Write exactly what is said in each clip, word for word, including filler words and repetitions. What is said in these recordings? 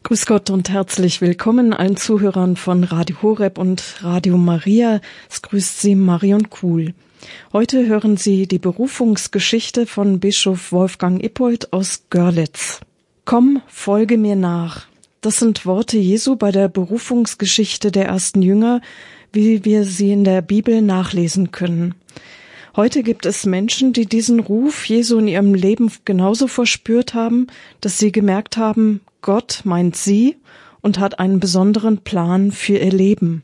Grüß Gott und herzlich willkommen allen Zuhörern von Radio Horeb und Radio Maria. Es grüßt Sie Marion Kuhl. Heute hören Sie die Berufungsgeschichte von Bischof Wolfgang Ippold aus Görlitz. Komm, folge mir nach. Das sind Worte Jesu bei der Berufungsgeschichte der ersten Jünger, wie wir sie in der Bibel nachlesen können. Heute gibt es Menschen, die diesen Ruf Jesu in ihrem Leben genauso verspürt haben, dass sie gemerkt haben, Gott meint sie und hat einen besonderen Plan für ihr Leben.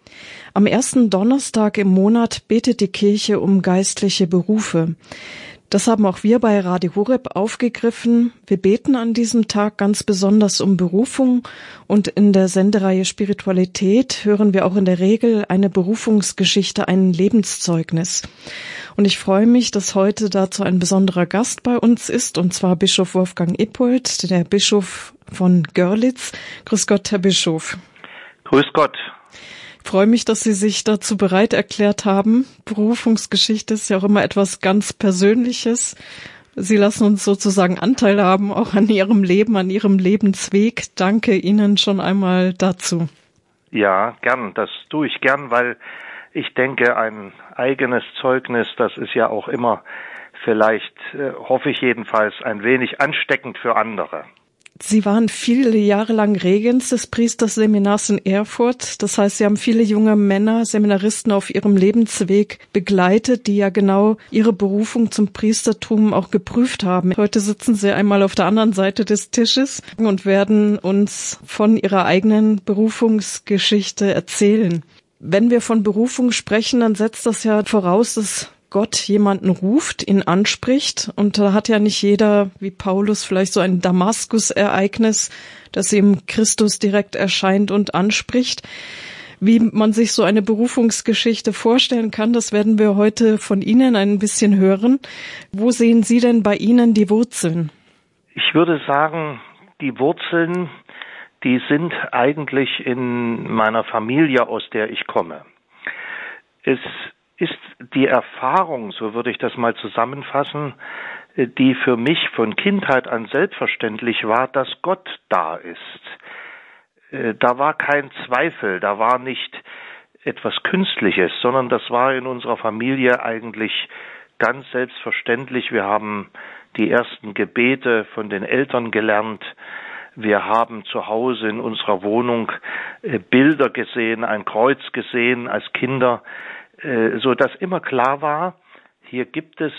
Am ersten Donnerstag im Monat betet die Kirche um geistliche Berufe. Das haben auch wir bei Radio Horeb aufgegriffen. Wir beten an diesem Tag ganz besonders um Berufung und in der Sendereihe Spiritualität hören wir auch in der Regel eine Berufungsgeschichte, ein Lebenszeugnis. Und ich freue mich, dass heute dazu ein besonderer Gast bei uns ist, und zwar Bischof Wolfgang Ippold, der Bischof von Görlitz. Grüß Gott, Herr Bischof. Grüß Gott. Ich freue mich, dass Sie sich dazu bereit erklärt haben. Berufungsgeschichte ist ja auch immer etwas ganz Persönliches. Sie lassen uns sozusagen Anteil haben, auch an Ihrem Leben, an Ihrem Lebensweg. Danke Ihnen schon einmal dazu. Ja, gern. Das tue ich gern, weil ich denke, ein eigenes Zeugnis, das ist ja auch immer vielleicht, äh, hoffe ich jedenfalls, ein wenig ansteckend für andere. Sie waren viele Jahre lang Regens des Priesterseminars in Erfurt. Das heißt, Sie haben viele junge Männer, Seminaristen auf ihrem Lebensweg begleitet, die ja genau ihre Berufung zum Priestertum auch geprüft haben. Heute sitzen Sie einmal auf der anderen Seite des Tisches und werden uns von Ihrer eigenen Berufungsgeschichte erzählen. Wenn wir von Berufung sprechen, dann setzt das ja voraus, dass Gott jemanden ruft, ihn anspricht, und da hat ja nicht jeder, wie Paulus, vielleicht so ein Damaskus-Ereignis, dass ihm Christus direkt erscheint und anspricht. Wie man sich so eine Berufungsgeschichte vorstellen kann, das werden wir heute von Ihnen ein bisschen hören. Wo sehen Sie denn bei Ihnen die Wurzeln? Ich würde sagen, die Wurzeln, die sind eigentlich in meiner Familie, aus der ich komme. Es ist die Erfahrung, so würde ich das mal zusammenfassen, die für mich von Kindheit an selbstverständlich war, dass Gott da ist. Da war kein Zweifel, da war nicht etwas Künstliches, sondern das war in unserer Familie eigentlich ganz selbstverständlich. Wir haben die ersten Gebete von den Eltern gelernt. Wir haben zu Hause in unserer Wohnung Bilder gesehen, ein Kreuz gesehen als Kinder, so dass immer klar war, hier gibt es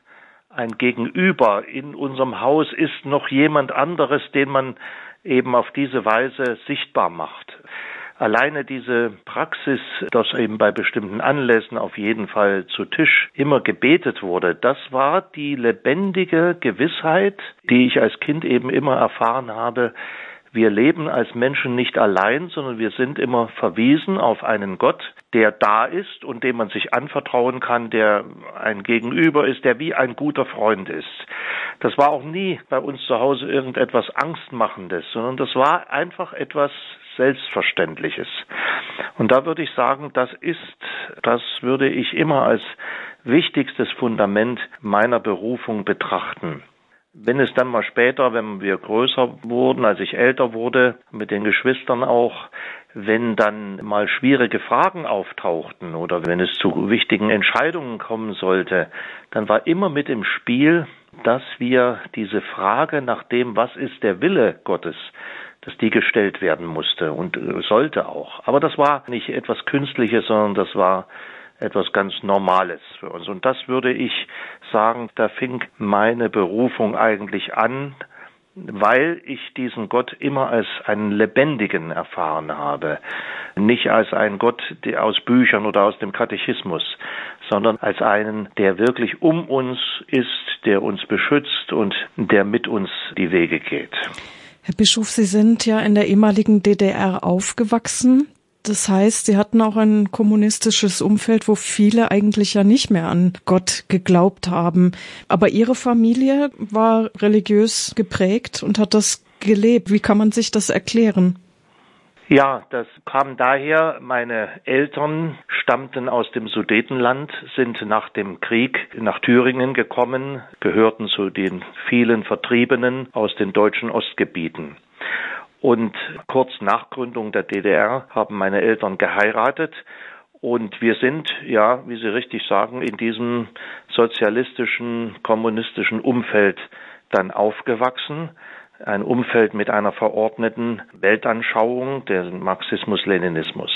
ein Gegenüber, in unserem Haus ist noch jemand anderes, den man eben auf diese Weise sichtbar macht. Alleine diese Praxis, dass eben bei bestimmten Anlässen auf jeden Fall zu Tisch immer gebetet wurde, das war die lebendige Gewissheit, die ich als Kind eben immer erfahren habe. Wir leben als Menschen nicht allein, sondern wir sind immer verwiesen auf einen Gott, der da ist und dem man sich anvertrauen kann, der ein Gegenüber ist, der wie ein guter Freund ist. Das war auch nie bei uns zu Hause irgendetwas Angstmachendes, sondern das war einfach etwas Selbstverständliches. Und da würde ich sagen, das ist, das würde ich immer als wichtigstes Fundament meiner Berufung betrachten. Wenn es dann mal später, wenn wir größer wurden, als ich älter wurde, mit den Geschwistern auch, wenn dann mal schwierige Fragen auftauchten oder wenn es zu wichtigen Entscheidungen kommen sollte, dann war immer mit im Spiel, dass wir diese Frage nach dem, was ist der Wille Gottes, dass die gestellt werden musste und sollte auch. Aber das war nicht etwas Künstliches, sondern das war etwas ganz Normales für uns. Und das würde ich sagen, da fing meine Berufung eigentlich an, weil ich diesen Gott immer als einen Lebendigen erfahren habe. Nicht als einen Gott der aus Büchern oder aus dem Katechismus, sondern als einen, der wirklich um uns ist, der uns beschützt und der mit uns die Wege geht. Herr Bischof, Sie sind ja in der ehemaligen D D R aufgewachsen. Das heißt, Sie hatten auch ein kommunistisches Umfeld, wo viele eigentlich ja nicht mehr an Gott geglaubt haben. Aber Ihre Familie war religiös geprägt und hat das gelebt. Wie kann man sich das erklären? Ja, das kam daher, meine Eltern stammten aus dem Sudetenland, sind nach dem Krieg nach Thüringen gekommen, gehörten zu den vielen Vertriebenen aus den deutschen Ostgebieten. Und kurz nach Gründung der D D R haben meine Eltern geheiratet. Und wir sind, ja, wie Sie richtig sagen, in diesem sozialistischen, kommunistischen Umfeld dann aufgewachsen. Ein Umfeld mit einer verordneten Weltanschauung, der Marxismus-Leninismus.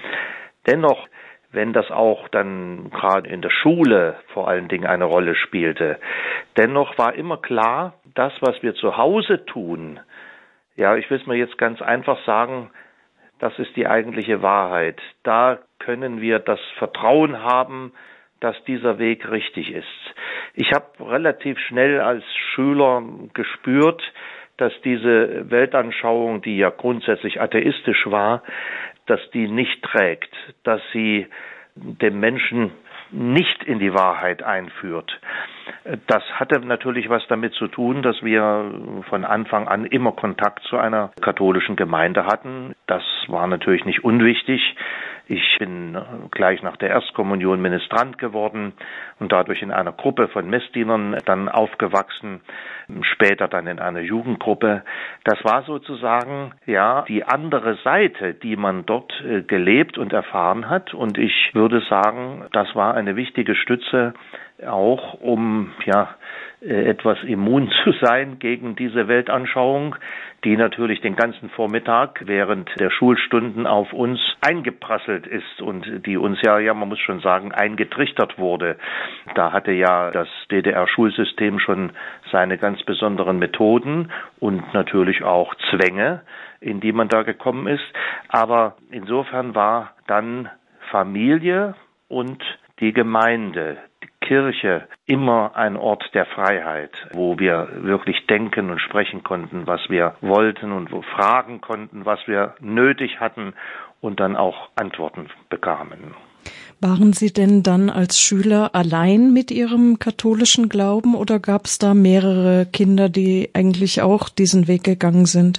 Dennoch, wenn das auch dann gerade in der Schule vor allen Dingen eine Rolle spielte, dennoch war immer klar, das, was wir zu Hause tun, ja, ich will es mir jetzt ganz einfach sagen, das ist die eigentliche Wahrheit. Da können wir das Vertrauen haben, dass dieser Weg richtig ist. Ich habe relativ schnell als Schüler gespürt, dass diese Weltanschauung, die ja grundsätzlich atheistisch war, dass die nicht trägt, dass sie dem Menschen nicht in die Wahrheit einführt. Das hatte natürlich was damit zu tun, dass wir von Anfang an immer Kontakt zu einer katholischen Gemeinde hatten. Das war natürlich nicht unwichtig. Ich bin gleich nach der Erstkommunion Ministrant geworden und dadurch in einer Gruppe von Messdienern dann aufgewachsen, später dann in einer Jugendgruppe. Das war sozusagen, ja, die andere Seite, die man dort äh, gelebt und erfahren hat. Und ich würde sagen, das war eine wichtige Stütze, auch um, ja, etwas immun zu sein gegen diese Weltanschauung, die natürlich den ganzen Vormittag während der Schulstunden auf uns eingeprasselt ist und die uns ja, ja, man muss schon sagen, eingetrichtert wurde. Da hatte ja das D D R-Schulsystem schon seine ganz besonderen Methoden und natürlich auch Zwänge, in die man da gekommen ist. Aber insofern war dann Familie und die Gemeinde, die Kirche immer ein Ort der Freiheit, wo wir wirklich denken und sprechen konnten, was wir wollten und wo fragen konnten, was wir nötig hatten und dann auch Antworten bekamen. Waren Sie denn dann als Schüler allein mit Ihrem katholischen Glauben oder gab es da mehrere Kinder, die eigentlich auch diesen Weg gegangen sind?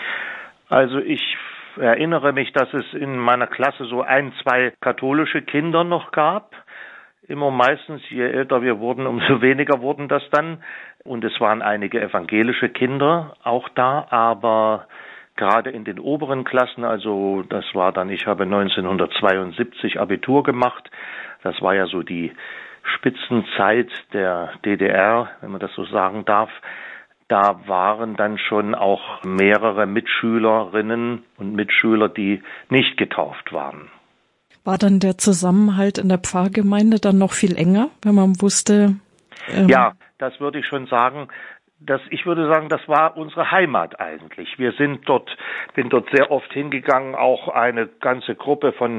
Also ich erinnere mich, dass es in meiner Klasse so ein, zwei katholische Kinder noch gab. Immer meistens, je älter wir wurden, umso weniger wurden das dann. Und es waren einige evangelische Kinder auch da, aber gerade in den oberen Klassen, also das war dann, ich habe neunzehnhundertzweiundsiebzig Abitur gemacht. Das war ja so die Spitzenzeit der D D R, wenn man das so sagen darf. Da waren dann schon auch mehrere Mitschülerinnen und Mitschüler, die nicht getauft waren. War dann der Zusammenhalt in der Pfarrgemeinde dann noch viel enger, wenn man wusste? Ähm ja, das würde ich schon sagen. Das, ich würde sagen, das war unsere Heimat eigentlich. Wir sind dort, bin dort sehr oft hingegangen, auch eine ganze Gruppe von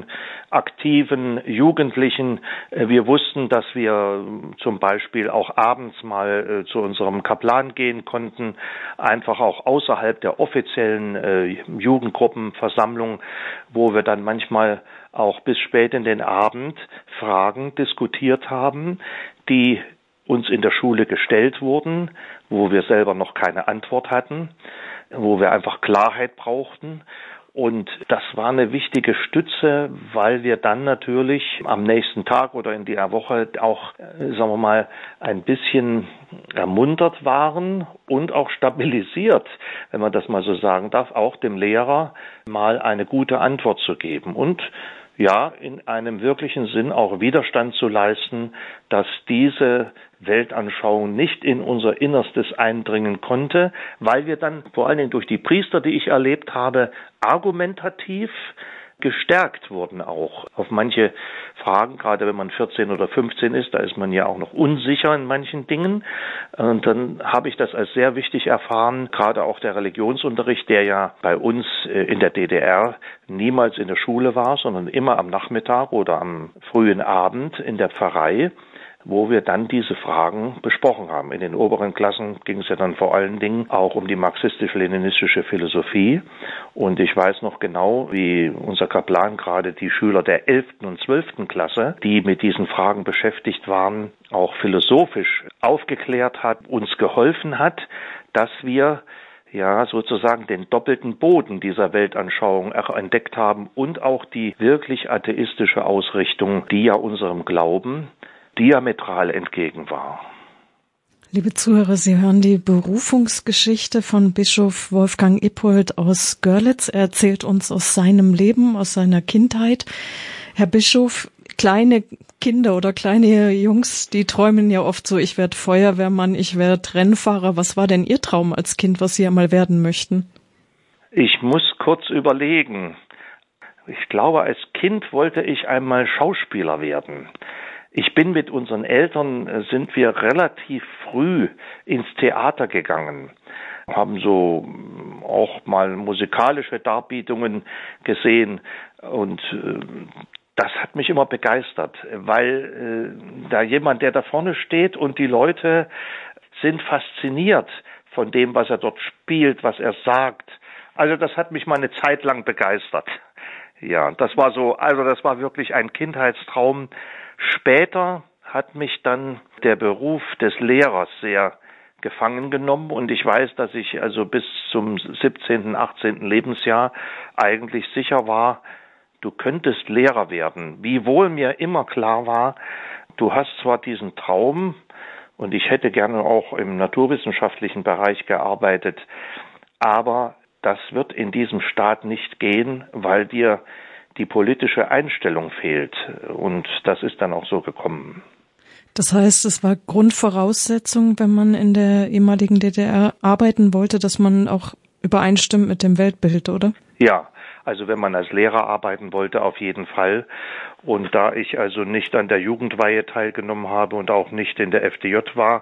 aktiven Jugendlichen. Wir wussten, dass wir zum Beispiel auch abends mal äh, zu unserem Kaplan gehen konnten, einfach auch außerhalb der offiziellen äh, Jugendgruppenversammlung, wo wir dann manchmal auch bis spät in den Abend Fragen diskutiert haben, die uns in der Schule gestellt wurden, wo wir selber noch keine Antwort hatten, wo wir einfach Klarheit brauchten. Und das war eine wichtige Stütze, weil wir dann natürlich am nächsten Tag oder in der Woche auch, sagen wir mal, ein bisschen ermuntert waren und auch stabilisiert, wenn man das mal so sagen darf, auch dem Lehrer mal eine gute Antwort zu geben und ja, in einem wirklichen Sinn auch Widerstand zu leisten, dass diese Weltanschauung nicht in unser Innerstes eindringen konnte, weil wir dann vor allen Dingen durch die Priester, die ich erlebt habe, argumentativ gestärkt wurden auch auf manche Fragen, gerade wenn man vierzehn oder fünfzehn ist, da ist man ja auch noch unsicher in manchen Dingen. Und dann habe ich das als sehr wichtig erfahren, gerade auch der Religionsunterricht, der ja bei uns in der D D R niemals in der Schule war, sondern immer am Nachmittag oder am frühen Abend in der Pfarrei, wo wir dann diese Fragen besprochen haben. In den oberen Klassen ging es ja dann vor allen Dingen auch um die marxistisch-leninistische Philosophie. Und ich weiß noch genau, wie unser Kaplan gerade die Schüler der elften und zwölften Klasse, die mit diesen Fragen beschäftigt waren, auch philosophisch aufgeklärt hat, uns geholfen hat, dass wir ja sozusagen den doppelten Boden dieser Weltanschauung entdeckt haben und auch die wirklich atheistische Ausrichtung, die ja unserem Glauben diametral entgegen war. Liebe Zuhörer, Sie hören die Berufungsgeschichte von Bischof Wolfgang Ippold aus Görlitz. Er erzählt uns aus seinem Leben, aus seiner Kindheit. Herr Bischof, kleine Kinder oder kleine Jungs, die träumen ja oft so, ich werde Feuerwehrmann, ich werde Rennfahrer. Was war denn Ihr Traum als Kind, was Sie einmal werden möchten? Ich muss kurz überlegen. Ich glaube, als Kind wollte ich einmal Schauspieler werden. Ich bin mit unseren Eltern, sind wir relativ früh ins Theater gegangen, haben so auch mal musikalische Darbietungen gesehen und äh, das hat mich immer begeistert, weil äh, da jemand, der da vorne steht und die Leute sind fasziniert von dem, was er dort spielt, was er sagt. Also das hat mich mal eine Zeit lang begeistert. Ja, das war so, also das war wirklich ein Kindheitstraum. Später hat mich dann der Beruf des Lehrers sehr gefangen genommen und ich weiß, dass ich also bis zum siebzehnten, achtzehnten Lebensjahr eigentlich sicher war, du könntest Lehrer werden. Wiewohl mir immer klar war, du hast zwar diesen Traum und ich hätte gerne auch im naturwissenschaftlichen Bereich gearbeitet, aber das wird in diesem Staat nicht gehen, weil dir die politische Einstellung fehlt. Und das ist dann auch so gekommen. Das heißt, es war Grundvoraussetzung, wenn man in der ehemaligen D D R arbeiten wollte, dass man auch übereinstimmt mit dem Weltbild, oder? Ja, also wenn man als Lehrer arbeiten wollte, auf jeden Fall. Und da ich also nicht an der Jugendweihe teilgenommen habe und auch nicht in der F D J war,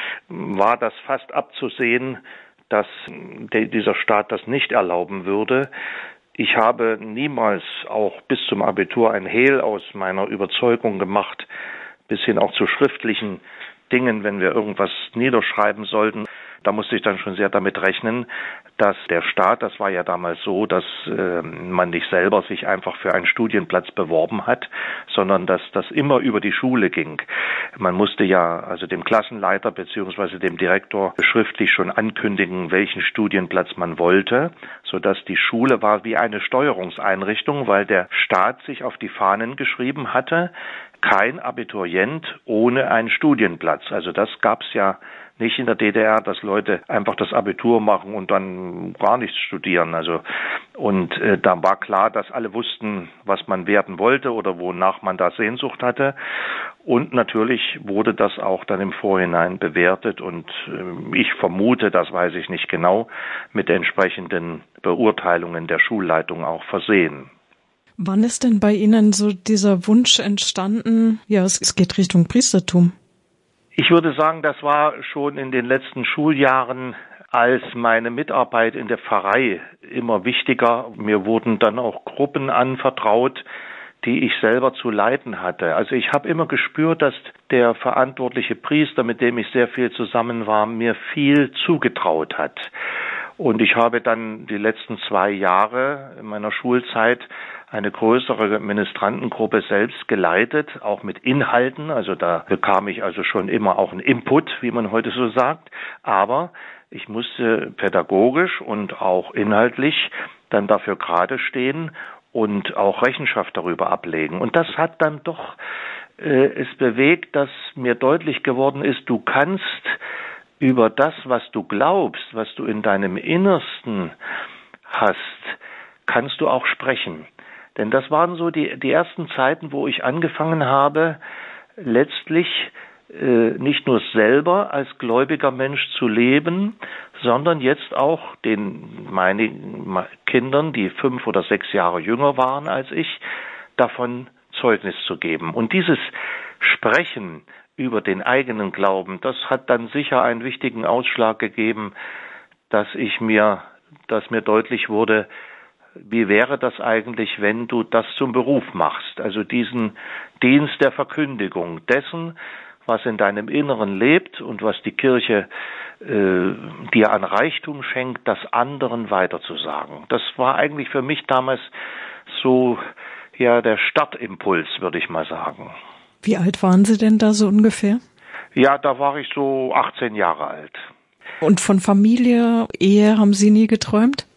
war das fast abzusehen, dass dieser Staat das nicht erlauben würde. Ich habe niemals auch bis zum Abitur ein Hehl aus meiner Überzeugung gemacht, bis hin auch zu schriftlichen Dingen, wenn wir irgendwas niederschreiben sollten. Da musste ich dann schon sehr damit rechnen, dass der Staat, das war ja damals so, dass äh, man nicht selber sich einfach für einen Studienplatz beworben hat, sondern dass das immer über die Schule ging. Man musste ja also dem Klassenleiter beziehungsweise dem Direktor schriftlich schon ankündigen, welchen Studienplatz man wollte, sodass die Schule war wie eine Steuerungseinrichtung, weil der Staat sich auf die Fahnen geschrieben hatte, kein Abiturient ohne einen Studienplatz. Also das gab's ja nicht in der D D R, dass Leute einfach das Abitur machen und dann gar nichts studieren. Also und äh, da war klar, dass alle wussten, was man werden wollte oder wonach man da Sehnsucht hatte. Und natürlich wurde das auch dann im Vorhinein bewertet und äh, ich vermute, das weiß ich nicht genau, mit entsprechenden Beurteilungen der Schulleitung auch versehen. Wann ist denn bei Ihnen so dieser Wunsch entstanden, ja, es, es geht Richtung Priestertum? Ich würde sagen, das war schon in den letzten Schuljahren, als meine Mitarbeit in der Pfarrei immer wichtiger. Mir wurden dann auch Gruppen anvertraut, die ich selber zu leiten hatte. Also ich habe immer gespürt, dass der verantwortliche Priester, mit dem ich sehr viel zusammen war, mir viel zugetraut hat. Und ich habe dann die letzten zwei Jahre in meiner Schulzeit eine größere Ministrantengruppe selbst geleitet, auch mit Inhalten. Also da bekam ich also schon immer auch einen Input, wie man heute so sagt. Aber ich musste pädagogisch und auch inhaltlich dann dafür gerade stehen und auch Rechenschaft darüber ablegen. Und das hat dann doch äh, es bewegt, dass mir deutlich geworden ist, du kannst über das, was du glaubst, was du in deinem Innersten hast, kannst du auch sprechen. Denn das waren so die, die ersten Zeiten, wo ich angefangen habe, letztlich äh, nicht nur selber als gläubiger Mensch zu leben, sondern jetzt auch den meinen Kindern, die fünf oder sechs Jahre jünger waren als ich, davon Zeugnis zu geben. Und dieses Sprechen über den eigenen Glauben, das hat dann sicher einen wichtigen Ausschlag gegeben, dass ich mir, dass mir deutlich wurde, wie wäre das eigentlich, wenn du das zum Beruf machst? Also diesen Dienst der Verkündigung dessen, was in deinem Inneren lebt und was die Kirche äh, dir an Reichtum schenkt, das anderen weiterzusagen. Das war eigentlich für mich damals so ja der Startimpuls, würde ich mal sagen. Wie alt waren Sie denn da so ungefähr? Ja, da war ich so achtzehn Jahre alt. Und von Familie, Ehe haben Sie nie geträumt?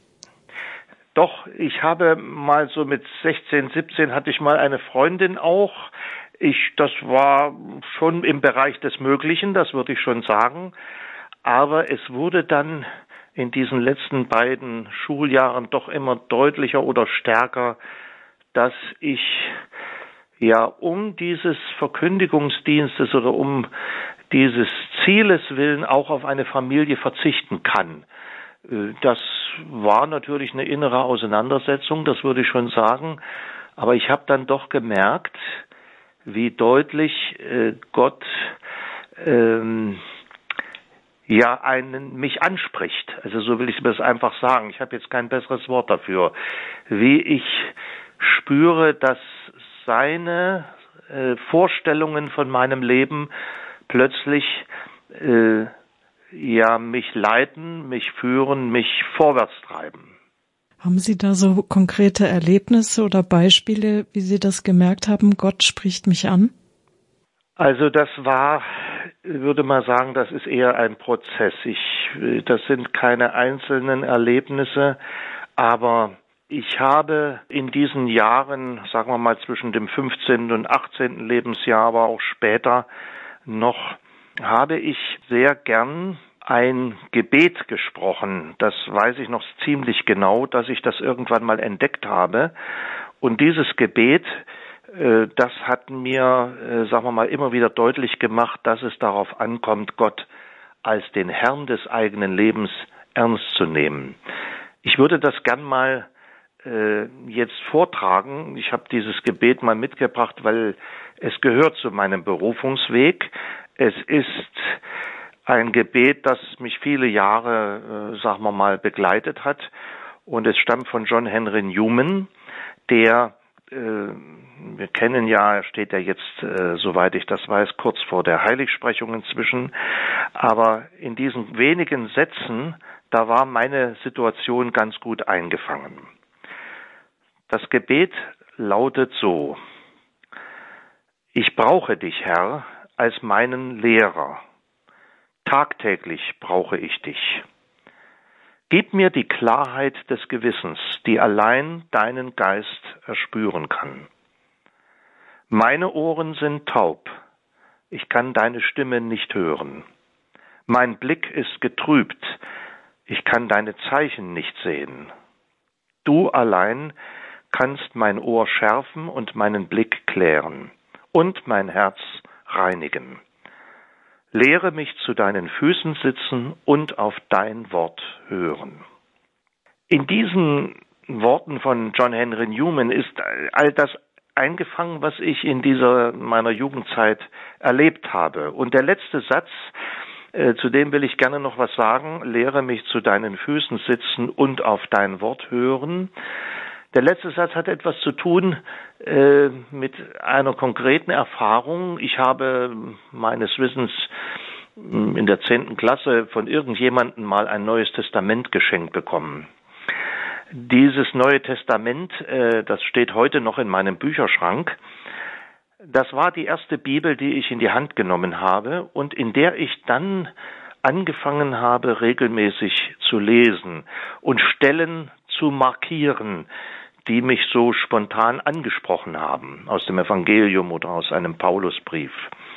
Doch, ich habe mal so mit sechzehn, siebzehn hatte ich mal eine Freundin auch. Ich, das war schon im Bereich des Möglichen, das würde ich schon sagen. Aber es wurde dann in diesen letzten beiden Schuljahren doch immer deutlicher oder stärker, dass ich ja um dieses Verkündigungsdienstes oder um dieses Zieles willen auch auf eine Familie verzichten kann. Das war natürlich eine innere Auseinandersetzung, das würde ich schon sagen. Aber ich habe dann doch gemerkt, wie deutlich äh, Gott ähm, ja einen mich anspricht. Also so will ich das einfach sagen. Ich habe jetzt kein besseres Wort dafür. Wie ich spüre, dass seine äh, Vorstellungen von meinem Leben plötzlich äh, ja mich leiten, mich führen, mich vorwärts treiben. Haben Sie da so konkrete Erlebnisse oder Beispiele, wie Sie das gemerkt haben, Gott spricht mich an? Also das war, würde man sagen, das ist eher ein Prozess. Ich, das sind keine einzelnen Erlebnisse, aber ich habe in diesen Jahren, sagen wir mal zwischen dem fünfzehnten und achtzehnten Lebensjahr, aber auch später noch, habe ich sehr gern ein Gebet gesprochen. Das weiß ich noch ziemlich genau, dass ich das irgendwann mal entdeckt habe. Und dieses Gebet, äh, das hat mir, äh, sagen wir mal, immer wieder deutlich gemacht, dass es darauf ankommt, Gott als den Herrn des eigenen Lebens ernst zu nehmen. Ich würde das gern mal äh, jetzt vortragen. Ich habe dieses Gebet mal mitgebracht, weil es gehört zu meinem Berufungsweg. Es ist ein Gebet, das mich viele Jahre, äh, sagen wir mal, begleitet hat. Und es stammt von John Henry Newman, der, äh, wir kennen ja, er steht ja jetzt, äh, soweit ich das weiß, kurz vor der Heiligsprechung inzwischen. Aber in diesen wenigen Sätzen, da war meine Situation ganz gut eingefangen. Das Gebet lautet so: Ich brauche dich, Herr, als meinen Lehrer. Tagtäglich brauche ich dich. Gib mir die Klarheit des Gewissens, die allein deinen Geist erspüren kann. Meine Ohren sind taub, ich kann deine Stimme nicht hören. Mein Blick ist getrübt, ich kann deine Zeichen nicht sehen. Du allein kannst mein Ohr schärfen und meinen Blick klären und mein Herz reinigen. Lehre mich zu deinen Füßen sitzen und auf dein Wort hören. In diesen Worten von John Henry Newman ist all das eingefangen, was ich in dieser meiner Jugendzeit erlebt habe. Und der letzte Satz, äh, zu dem will ich gerne noch was sagen: Lehre mich zu deinen Füßen sitzen und auf dein Wort hören. Der letzte Satz hat etwas zu tun äh, mit einer konkreten Erfahrung. Ich habe meines Wissens in der zehnten Klasse von irgendjemandem mal ein Neues Testament geschenkt bekommen. Dieses Neue Testament, äh, das steht heute noch in meinem Bücherschrank. Das war die erste Bibel, die ich in die Hand genommen habe und in der ich dann angefangen habe, regelmäßig zu lesen und Stellen zu markieren, die mich so spontan angesprochen haben, aus dem Evangelium oder aus einem Paulusbrief.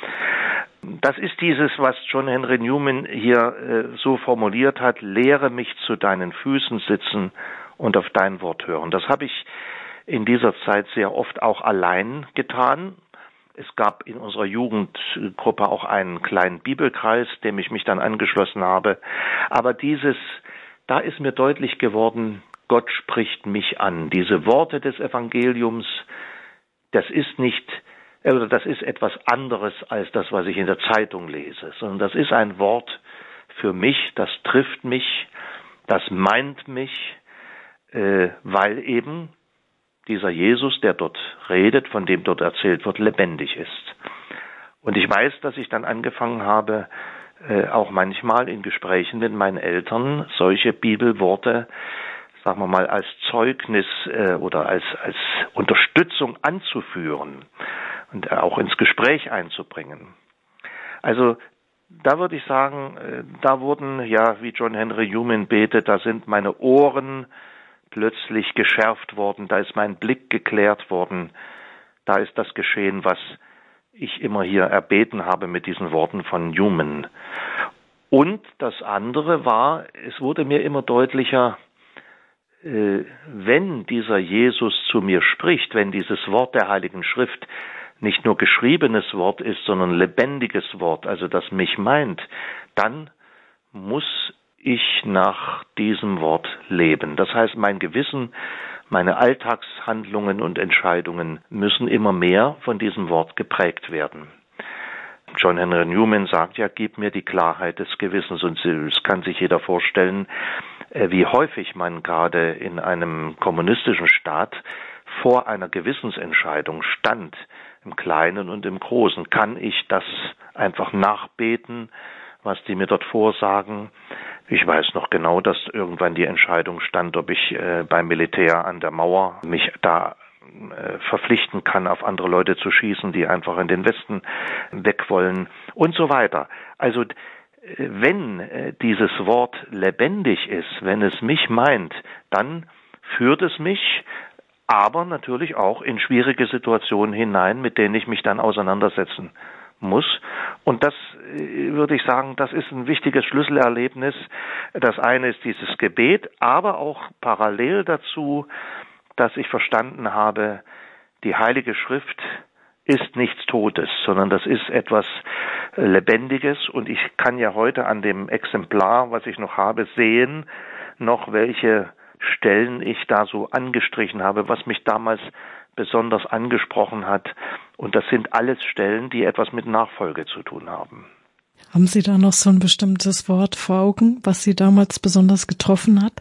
Das ist dieses, was John Henry Newman hier äh, so formuliert hat: Lehre mich zu deinen Füßen sitzen und auf dein Wort hören. Das habe ich in dieser Zeit sehr oft auch allein getan. Es gab in unserer Jugendgruppe auch einen kleinen Bibelkreis, dem ich mich dann angeschlossen habe. Aber dieses, da ist mir deutlich geworden, Gott spricht mich an. Diese Worte des Evangeliums, das ist nicht, oder das ist etwas anderes als das, was ich in der Zeitung lese, sondern das ist ein Wort für mich, das trifft mich, das meint mich, äh, weil eben dieser Jesus, der dort redet, von dem dort erzählt wird, lebendig ist. Und ich weiß, dass ich dann angefangen habe, äh, auch manchmal in Gesprächen mit meinen Eltern solche Bibelworte, sagen wir mal, als Zeugnis äh, oder als, als Unterstützung anzuführen und äh, auch ins Gespräch einzubringen. Also da würde ich sagen, äh, da wurden, ja, wie John Henry Newman betet, da sind meine Ohren plötzlich geschärft worden, da ist mein Blick geklärt worden, da ist das geschehen, was ich immer hier erbeten habe mit diesen Worten von Newman. Und das andere war, es wurde mir immer deutlicher, äh, wenn dieser Jesus zu mir spricht, wenn dieses Wort der Heiligen Schrift nicht nur geschriebenes Wort ist, sondern lebendiges Wort, also das mich meint, dann muss ich nach diesem Wort leben. Das heißt, mein Gewissen, meine Alltagshandlungen und Entscheidungen müssen immer mehr von diesem Wort geprägt werden. John Henry Newman sagt ja, gib mir die Klarheit des Gewissens, und es kann sich jeder vorstellen, wie häufig man gerade in einem kommunistischen Staat vor einer Gewissensentscheidung stand, im Kleinen und im Großen. Kann ich das einfach nachbeten, was die mir dort vorsagen? Ich weiß noch genau, dass irgendwann die Entscheidung stand, ob ich äh, beim Militär an der Mauer mich da äh, verpflichten kann, auf andere Leute zu schießen, die einfach in den Westen weg wollen und so weiter. Also äh, wenn äh, dieses Wort lebendig ist, wenn es mich meint, dann führt es mich aber natürlich auch in schwierige Situationen hinein, mit denen ich mich dann auseinandersetzen muss. Und das, würde ich sagen, das ist ein wichtiges Schlüsselerlebnis. Das eine ist dieses Gebet, aber auch parallel dazu, dass ich verstanden habe, die Heilige Schrift ist nichts Totes, sondern das ist etwas Lebendiges. Und ich kann ja heute an dem Exemplar, was ich noch habe, sehen, noch welche Stellen ich da so angestrichen habe, was mich damals besonders angesprochen hat. Und das sind alles Stellen, die etwas mit Nachfolge zu tun haben. Haben Sie da noch so ein bestimmtes Wort vor Augen, was Sie damals besonders getroffen hat?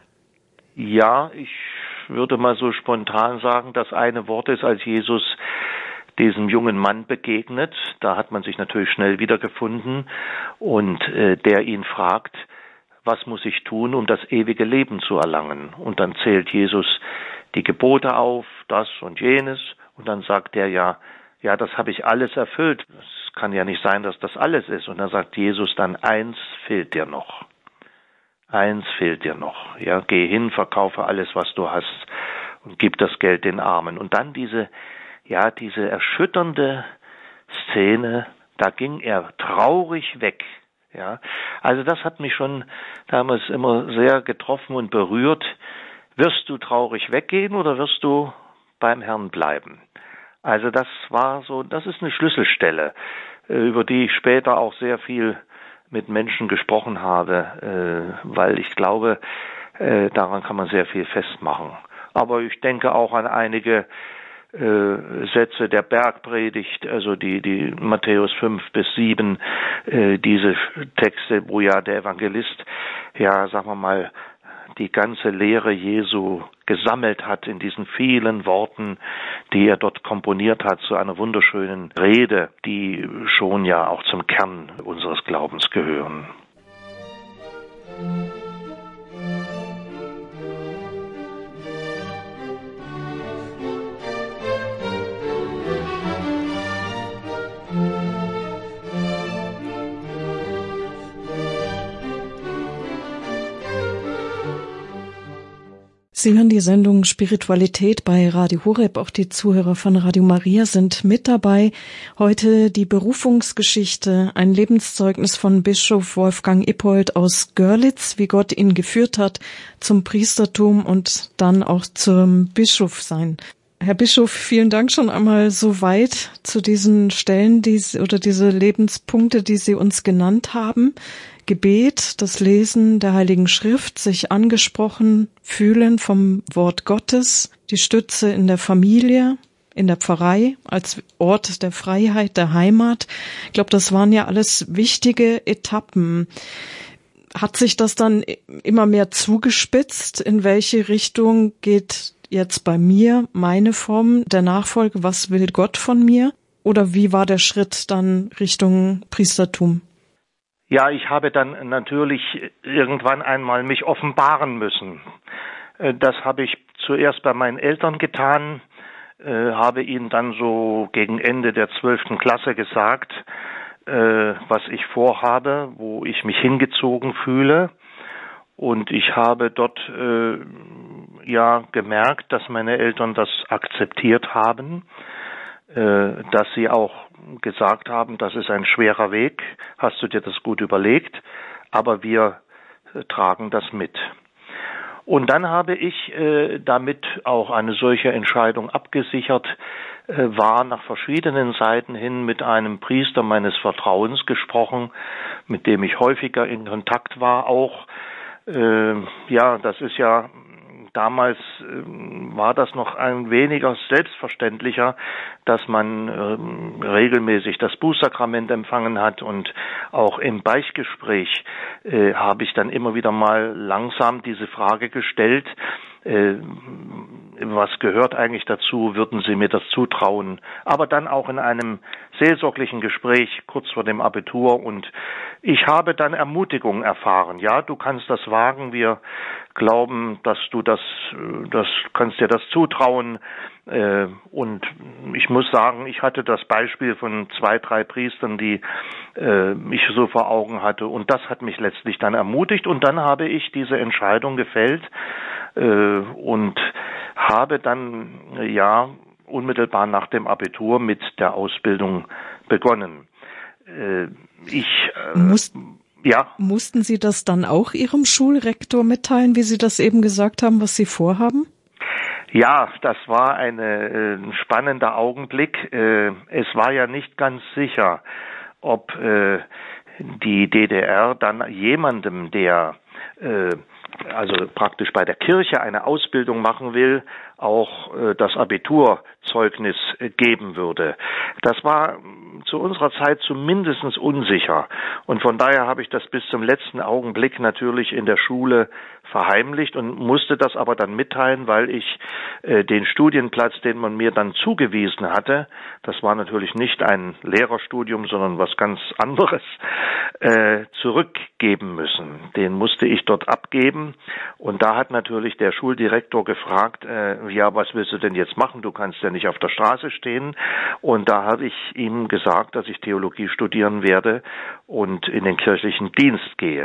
Ja, ich würde mal so spontan sagen, das eine Wort ist, als Jesus diesem jungen Mann begegnet. Da hat man sich natürlich schnell wiedergefunden und äh, der ihn fragt, was muss ich tun, um das ewige Leben zu erlangen? Und dann zählt Jesus die Gebote auf, das und jenes, und dann sagt er ja, ja, das habe ich alles erfüllt. Es kann ja nicht sein, dass das alles ist. Und dann sagt Jesus dann, eins fehlt dir noch. Eins fehlt dir noch. Ja, geh hin, verkaufe alles, was du hast und gib das Geld den Armen. Und dann diese, ja, diese erschütternde Szene, da ging er traurig weg. Ja, also das hat mich schon damals immer sehr getroffen und berührt. Wirst du traurig weggehen oder wirst du beim Herrn bleiben? Also das war so, das ist eine Schlüsselstelle, über die ich später auch sehr viel mit Menschen gesprochen habe, weil ich glaube, daran kann man sehr viel festmachen. Aber ich denke auch an einige Äh, Sätze der Bergpredigt, also die, die Matthäus fünf bis sieben, äh, diese Texte, wo ja der Evangelist, ja, sagen wir mal, die ganze Lehre Jesu gesammelt hat in diesen vielen Worten, die er dort komponiert hat zu einer wunderschönen Rede, die schon ja auch zum Kern unseres Glaubens gehören. Sie hören die Sendung Spiritualität bei Radio Horeb. Auch die Zuhörer von Radio Maria sind mit dabei. Heute die Berufungsgeschichte, ein Lebenszeugnis von Bischof Wolfgang Ippold aus Görlitz, wie Gott ihn geführt hat zum Priestertum und dann auch zum Bischofsein. Herr Bischof, vielen Dank schon einmal so weit zu diesen Stellen, die Sie, oder diese Lebenspunkte, die Sie uns genannt haben. Gebet, das Lesen der Heiligen Schrift, sich angesprochen fühlen vom Wort Gottes, die Stütze in der Familie, in der Pfarrei, als Ort der Freiheit, der Heimat. Ich glaube, das waren ja alles wichtige Etappen. Hat sich das dann immer mehr zugespitzt? In welche Richtung geht jetzt bei mir meine Form der Nachfolge? Was will Gott von mir? Oder wie war der Schritt dann Richtung Priestertum? Ja, ich habe dann natürlich irgendwann einmal mich offenbaren müssen. Das habe ich zuerst bei meinen Eltern getan, habe ihnen dann so gegen Ende der zwölften Klasse gesagt, was ich vorhabe, wo ich mich hingezogen fühle. Und ich habe dort ja gemerkt, dass meine Eltern das akzeptiert haben. äh, dass Sie auch gesagt haben, das ist ein schwerer Weg, hast du dir das gut überlegt, aber wir äh, tragen das mit. Und dann habe ich äh, damit auch eine solche Entscheidung abgesichert, äh, war nach verschiedenen Seiten hin mit einem Priester meines Vertrauens gesprochen, mit dem ich häufiger in Kontakt war auch. Äh, ja, das ist ja, damals äh, war das noch ein weniger selbstverständlicher, dass man äh, regelmäßig das Bußsakrament empfangen hat, und auch im Beichtgespräch äh, habe ich dann immer wieder mal langsam diese Frage gestellt, äh, was gehört eigentlich dazu, würden Sie mir das zutrauen? Aber dann auch in einem seelsorglichen Gespräch kurz vor dem Abitur, und ich habe dann Ermutigung erfahren. Ja, du kannst das wagen, wir glauben, dass du das, das kannst dir das zutrauen. Und ich muss sagen, ich hatte das Beispiel von zwei, drei Priestern, die ich so vor Augen hatte, und das hat mich letztlich dann ermutigt, und dann habe ich diese Entscheidung gefällt und habe dann ja unmittelbar nach dem Abitur mit der Ausbildung begonnen. Ich Muss, ja. Mussten Sie das dann auch Ihrem Schulrektor mitteilen, wie Sie das eben gesagt haben, was Sie vorhaben? Ja, das war ein äh, spannender Augenblick. Äh, es war ja nicht ganz sicher, ob äh, die D D R dann jemandem, der äh, also praktisch bei der Kirche eine Ausbildung machen will, auch äh, das Abiturzeugnis äh, geben würde. Das war zu unserer Zeit zumindest unsicher. Und von daher habe ich das bis zum letzten Augenblick natürlich in der Schule verheimlicht und musste das aber dann mitteilen, weil ich äh, den Studienplatz, den man mir dann zugewiesen hatte, das war natürlich nicht ein Lehrerstudium, sondern was ganz anderes, äh, zurückgeben müssen. Den musste ich dort abgeben, und da hat natürlich der Schuldirektor gefragt, äh, ja, was willst du denn jetzt machen? Du kannst ja nicht auf der Straße stehen. Und da habe ich ihm gesagt, dass ich Theologie studieren werde und in den kirchlichen Dienst gehe.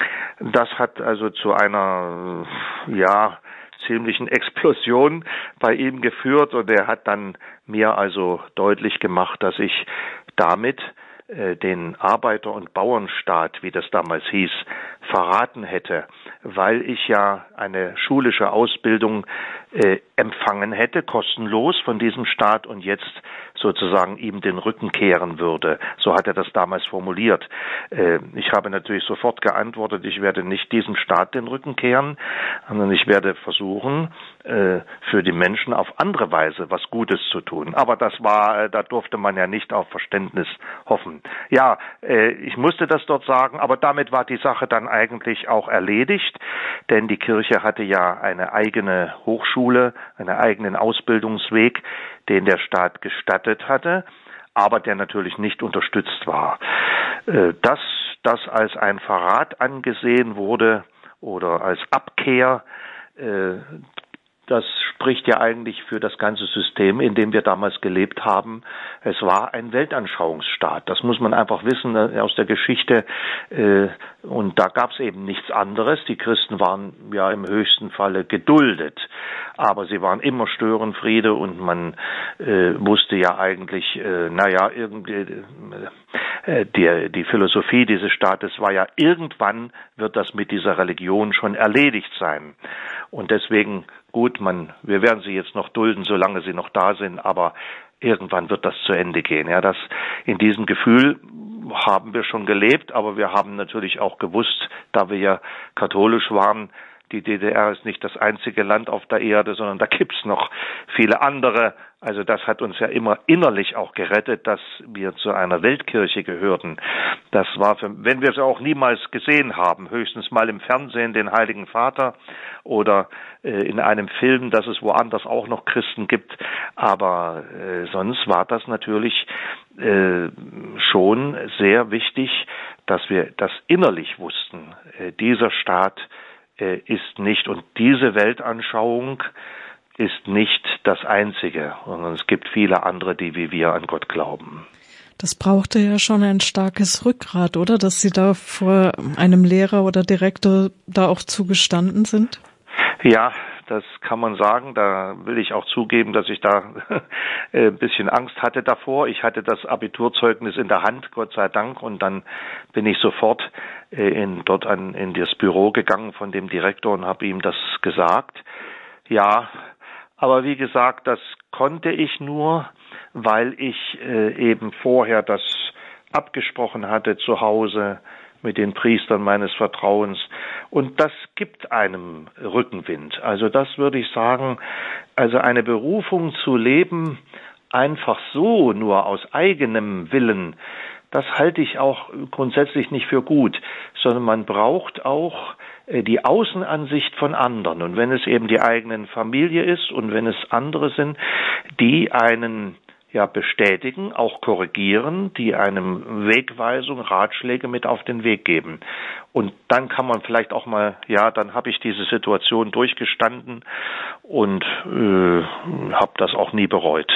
Das hat also zu einer, ja, ziemlichen Explosion bei ihm geführt, und er hat dann mir also deutlich gemacht, dass ich damit äh, den Arbeiter- und Bauernstaat, wie das damals hieß, verraten hätte, weil ich ja eine schulische Ausbildung äh, empfangen hätte, kostenlos von diesem Staat, und jetzt sozusagen ihm den Rücken kehren würde. So hat er das damals formuliert. Äh, ich habe natürlich sofort geantwortet, ich werde nicht diesem Staat den Rücken kehren, sondern ich werde versuchen, äh, für die Menschen auf andere Weise was Gutes zu tun. Aber das war, äh, da durfte man ja nicht auf Verständnis hoffen. Ja, äh, ich musste das dort sagen, aber damit war die Sache dann eigentlich auch erledigt, denn die Kirche hatte ja eine eigene Hochschule, einen eigenen Ausbildungsweg, den der Staat gestattet hatte, aber der natürlich nicht unterstützt war. Dass das als ein Verrat angesehen wurde oder als Abkehr, das spricht ja eigentlich für das ganze System, in dem wir damals gelebt haben. Es war ein Weltanschauungsstaat. Das muss man einfach wissen aus der Geschichte. Und da gab es eben nichts anderes. Die Christen waren ja im höchsten Falle geduldet. Aber sie waren immer Störenfriede, und man äh, wusste ja eigentlich, äh, naja, irgendwie, äh, die, die Philosophie dieses Staates war ja, irgendwann wird das mit dieser Religion schon erledigt sein. Und deswegen, gut, man, wir werden sie jetzt noch dulden, solange sie noch da sind, aber irgendwann wird das zu Ende gehen. Ja, das, in diesem Gefühl haben wir schon gelebt, aber wir haben natürlich auch gewusst, da wir ja katholisch waren, die D D R ist nicht das einzige Land auf der Erde, sondern da gibt's noch viele andere. Also das hat uns ja immer innerlich auch gerettet, dass wir zu einer Weltkirche gehörten. Das war, für, wenn wir es auch niemals gesehen haben, höchstens mal im Fernsehen den Heiligen Vater oder äh, in einem Film, dass es woanders auch noch Christen gibt. Aber äh, sonst war das natürlich äh, schon sehr wichtig, dass wir das innerlich wussten. Äh, dieser Staat ist nicht, und diese Weltanschauung ist nicht das Einzige, sondern es gibt viele andere, die wie wir an Gott glauben. Das brauchte ja schon ein starkes Rückgrat, oder? Dass Sie da vor einem Lehrer oder Direktor da auch zugestanden sind? Ja, das kann man sagen. Da will ich auch zugeben, dass ich da ein bisschen Angst hatte davor. Ich hatte das Abiturzeugnis in der Hand, Gott sei Dank, und dann bin ich sofort in, dort an, in das Büro gegangen von dem Direktor und habe ihm das gesagt. Ja, aber wie gesagt, das konnte ich nur, weil ich äh, eben vorher das abgesprochen hatte zu Hause mit den Priestern meines Vertrauens. Und das gibt einem Rückenwind. Also das würde ich sagen, also eine Berufung zu leben, einfach so, nur aus eigenem Willen, das halte ich auch grundsätzlich nicht für gut, sondern man braucht auch die Außenansicht von anderen. Und wenn es eben die eigenen Familie ist und wenn es andere sind, die einen ja bestätigen, auch korrigieren, die einem Wegweisung, Ratschläge mit auf den Weg geben. Und dann kann man vielleicht auch mal, ja, dann habe ich diese Situation durchgestanden und äh, habe das auch nie bereut.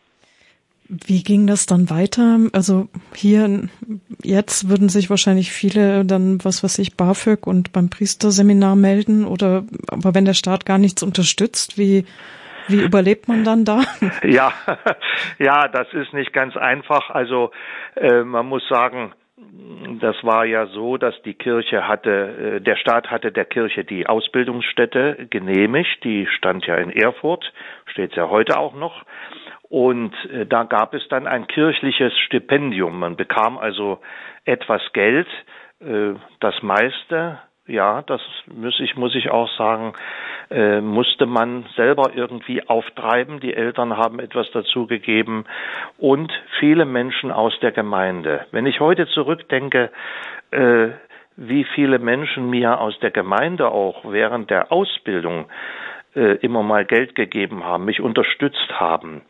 Wie ging das dann weiter? Also hier, jetzt würden sich wahrscheinlich viele dann, was weiß ich, BAföG und beim Priesterseminar melden, oder, aber wenn der Staat gar nichts unterstützt, wie, wie überlebt man dann da? Ja, ja, das ist nicht ganz einfach. Also, äh, man muss sagen, das war ja so, dass die Kirche hatte, der Staat hatte der Kirche die Ausbildungsstätte genehmigt, die stand ja in Erfurt, steht ja heute auch noch. Und äh, da gab es dann ein kirchliches Stipendium. Man bekam also etwas Geld. Äh, das meiste, ja, das muss ich, muss ich auch sagen, äh, musste man selber irgendwie auftreiben. Die Eltern haben etwas dazu gegeben und viele Menschen aus der Gemeinde. Wenn ich heute zurückdenke, äh, wie viele Menschen mir aus der Gemeinde auch während der Ausbildung äh, immer mal Geld gegeben haben, mich unterstützt haben,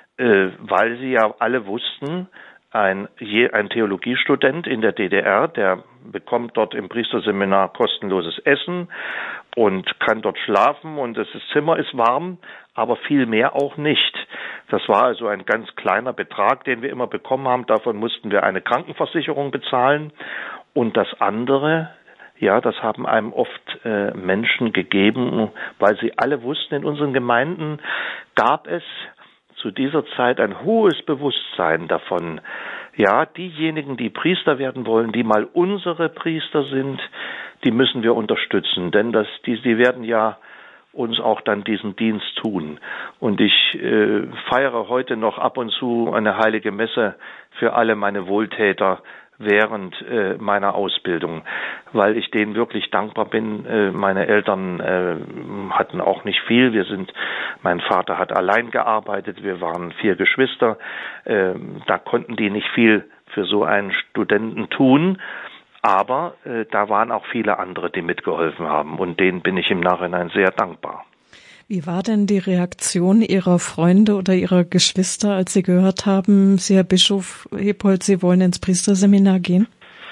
weil sie ja alle wussten, ein, ein Theologiestudent in der D D R, der bekommt dort im Priesterseminar kostenloses Essen und kann dort schlafen und das Zimmer ist warm, aber viel mehr auch nicht. Das war also ein ganz kleiner Betrag, den wir immer bekommen haben. Davon mussten wir eine Krankenversicherung bezahlen und das andere, ja, das haben einem oft äh, Menschen gegeben, weil sie alle wussten, in unseren Gemeinden gab es zu dieser Zeit ein hohes Bewusstsein davon, ja, diejenigen, die Priester werden wollen, die mal unsere Priester sind, die müssen wir unterstützen, denn das, die, die werden ja uns auch dann diesen Dienst tun. Und ich äh, feiere heute noch ab und zu eine heilige Messe für alle meine Wohltäter während äh, meiner Ausbildung, weil ich denen wirklich dankbar bin. Äh, meine Eltern äh, hatten auch nicht viel. Wir sind, mein Vater hat allein gearbeitet. Wir waren vier Geschwister. Äh, da konnten die nicht viel für so einen Studenten tun. Aber äh, da waren auch viele andere, die mitgeholfen haben. Und denen bin ich im Nachhinein sehr dankbar. Wie war denn die Reaktion Ihrer Freunde oder Ihrer Geschwister, als Sie gehört haben, Sie, Herr Bischof Hepold, Sie wollen ins Priesterseminar gehen?